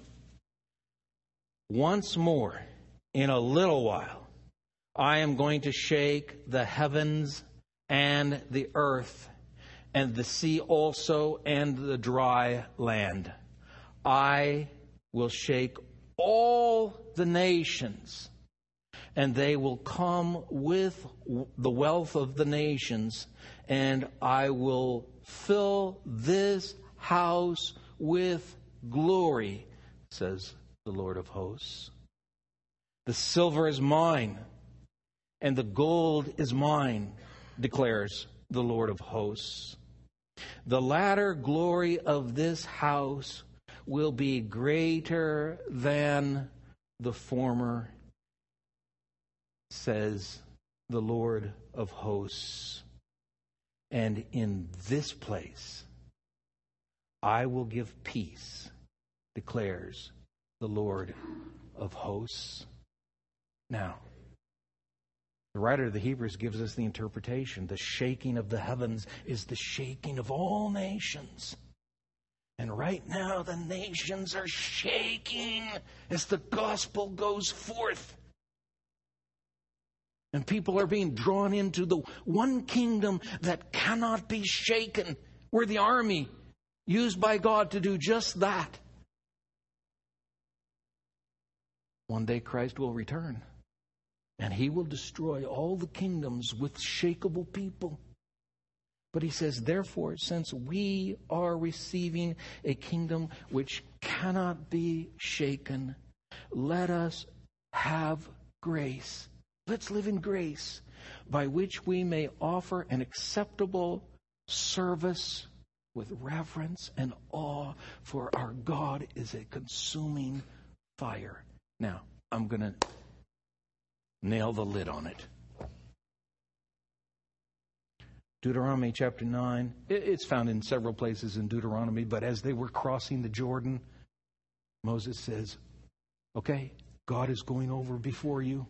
Once more, in a little while, I am going to shake the heavens and the earth, and the sea also, and the dry land. I will shake all the nations, and they will come with the wealth of the nations, and I will fill this house with glory, says the Lord of hosts. The silver is mine, and the gold is mine, declares the Lord of hosts. The latter glory of this house will be greater than the former, says the Lord of hosts. And in this place I will give peace, declares the Lord of hosts. Now, the writer of the Hebrews gives us the interpretation. The shaking of the heavens is the shaking of all nations. And right now the nations are shaking as the gospel goes forth. And people are being drawn into the one kingdom that cannot be shaken. We're the army used by God to do just that. One day Christ will return, and he will destroy all the kingdoms with shakeable people. But he says, therefore, since we are receiving a kingdom which cannot be shaken, let us have grace. Let's live in grace, by which we may offer an acceptable service with reverence and awe, for our God is a consuming fire. Now, I'm going to nail the lid on it. Deuteronomy chapter 9. It's found in several places in Deuteronomy, but as they were crossing the Jordan, Moses says, okay, God is going over before you,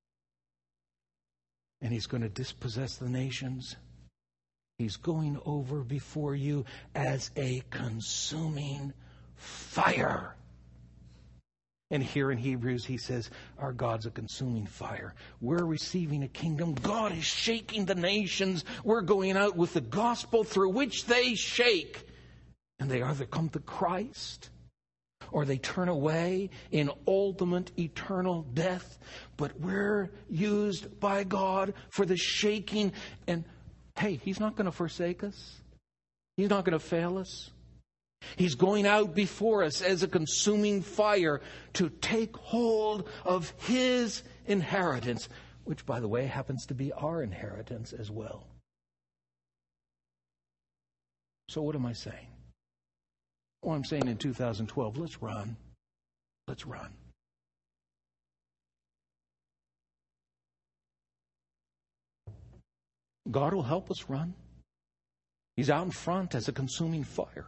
and he's going to dispossess the nations. He's going over before you as a consuming fire. And here in Hebrews, he says, our God's a consuming fire. We're receiving a kingdom. God is shaking the nations. We're going out with the gospel through which they shake. And they either come to Christ or they turn away in ultimate eternal death. But we're used by God for the shaking. And hey, he's not going to forsake us. He's not going to fail us. He's going out before us as a consuming fire to take hold of his inheritance, which, by the way, happens to be our inheritance as well. So what am I saying? Well, I'm saying in 2012, let's run. Let's run. God will help us run. He's out in front as a consuming fire.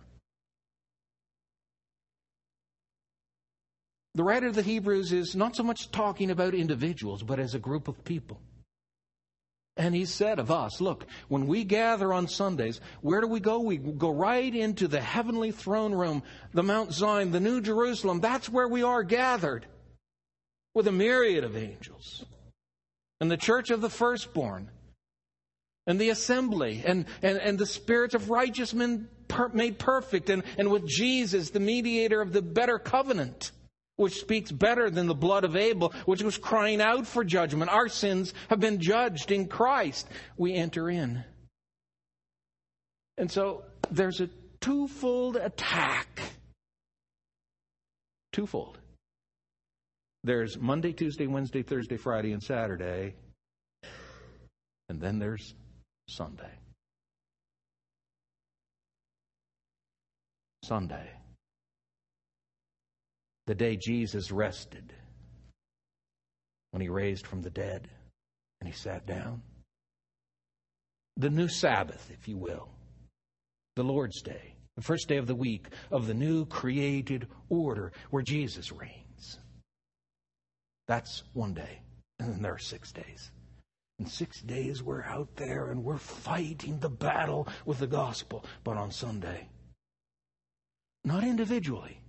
The writer of the Hebrews is not so much talking about individuals, but as a group of people. And he said of us, look, when we gather on Sundays, where do we go? We go right into the heavenly throne room, the Mount Zion, the New Jerusalem. That's where we are gathered with a myriad of angels. And the church of the firstborn. And the assembly. And the spirits of righteous men made perfect. And with Jesus, the mediator of the better covenant, which speaks better than the blood of Abel, which was crying out for judgment. Our sins have been judged in Christ. We enter in. And so there's a twofold attack. Twofold. There's Monday, Tuesday, Wednesday, Thursday, Friday, and Saturday. And then there's Sunday. Sunday. The day Jesus rested, when he raised from the dead and he sat down. The new Sabbath, if you will. The Lord's Day. The first day of the week of the new created order where Jesus reigns. That's one day. And then there are 6 days. In 6 days we're out there and we're fighting the battle with the gospel. But on Sunday, not individually,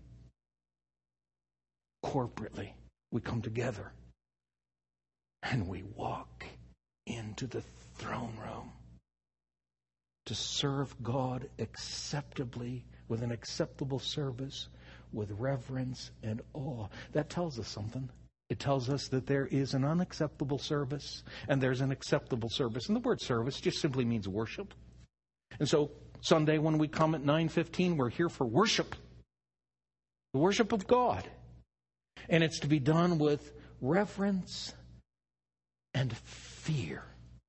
corporately, we come together and we walk into the throne room to serve God acceptably with an acceptable service, with reverence and awe. That tells us something. It tells us that there is an unacceptable service and there's an acceptable service. And the word service just simply means worship. And so Sunday when we come at 9:15, we're here for worship. The worship of God. And it's to be done with reverence and fear.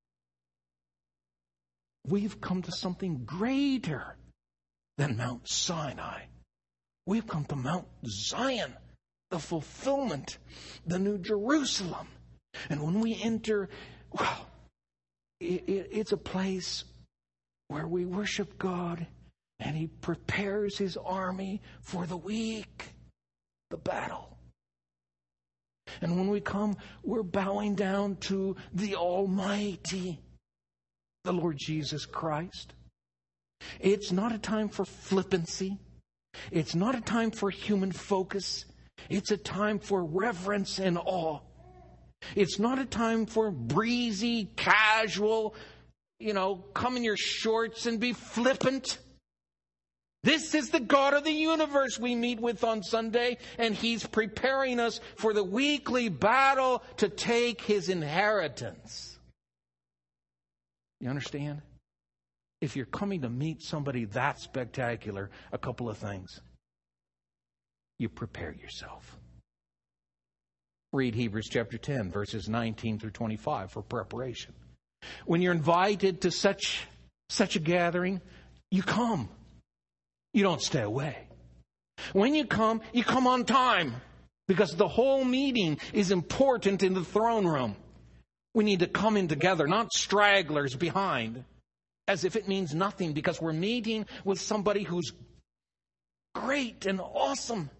We've come to something greater than Mount Sinai. We've come to Mount Zion, the fulfillment, the New Jerusalem. And when we enter, well, it's a place where we worship God and He prepares His army for the week, the battle. And when we come, we're bowing down to the Almighty, the Lord Jesus Christ. It's not a time for flippancy. It's not a time for human focus. It's a time for reverence and awe. It's not a time for breezy, casual, come in your shorts and be flippant. This is the God of the universe we meet with on Sunday, and He's preparing us for the weekly battle to take His inheritance. You understand? If you're coming to meet somebody that spectacular, a couple of things. You prepare yourself. Read Hebrews chapter 10, verses 19 through 25 for preparation. When you're invited to such a gathering, you come. You don't stay away. When you come on time, because the whole meeting is important in the throne room. We need to come in together, not stragglers behind, as if it means nothing, because we're meeting with somebody who's great and awesome.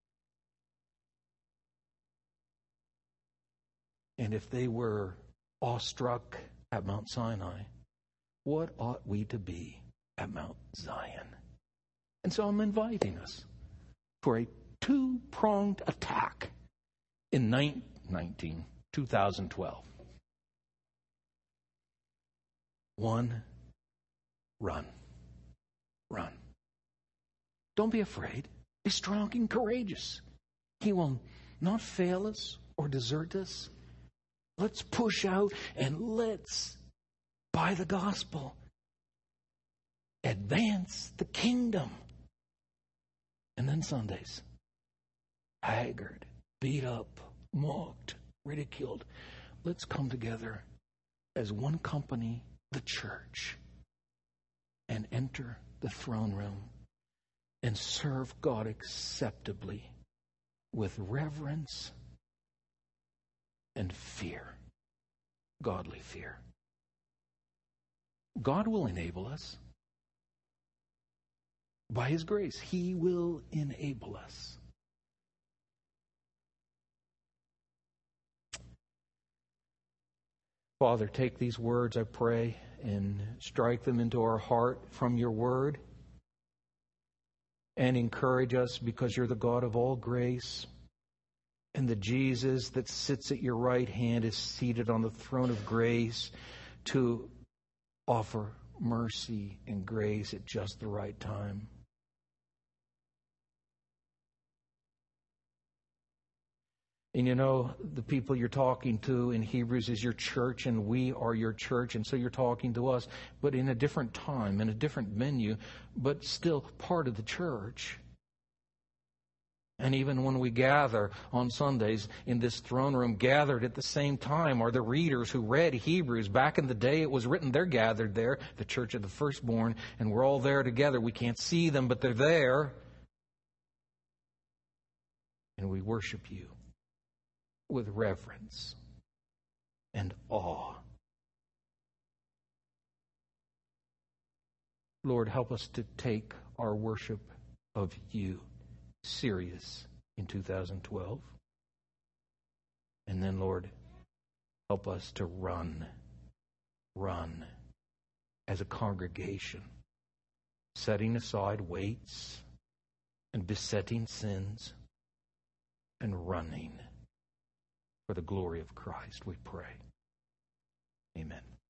And if they were awestruck at Mount Sinai, what ought we to be at Mount Zion? And so I'm inviting us for a two-pronged attack in 2012. One, run. Run. Don't be afraid. Be strong and courageous. He will not fail us or desert us. Let's push out and let's, by the gospel, advance the kingdom. And then Sundays, haggard, beat up, mocked, ridiculed. Let's come together as one company, the church, and enter the throne room and serve God acceptably with reverence and fear, godly fear. God will enable us. By His grace, He will enable us. Father, take these words, I pray, and strike them into our heart from your word. And encourage us, because you're the God of all grace. And the Jesus that sits at your right hand is seated on the throne of grace to offer mercy and grace at just the right time. And you know, the people you're talking to in Hebrews is your church, and we are your church, and so you're talking to us, but in a different time, in a different venue, but still part of the church. And even when we gather on Sundays in this throne room, gathered at the same time are the readers who read Hebrews. Back in the day it was written, they're gathered there, the church of the firstborn, and we're all there together. We can't see them, but they're there. And we worship you with reverence and awe. Lord, help us to take our worship of you serious in 2012. And then, Lord, help us to run as a congregation, setting aside weights and besetting sins and running for the glory of Christ, we pray. Amen.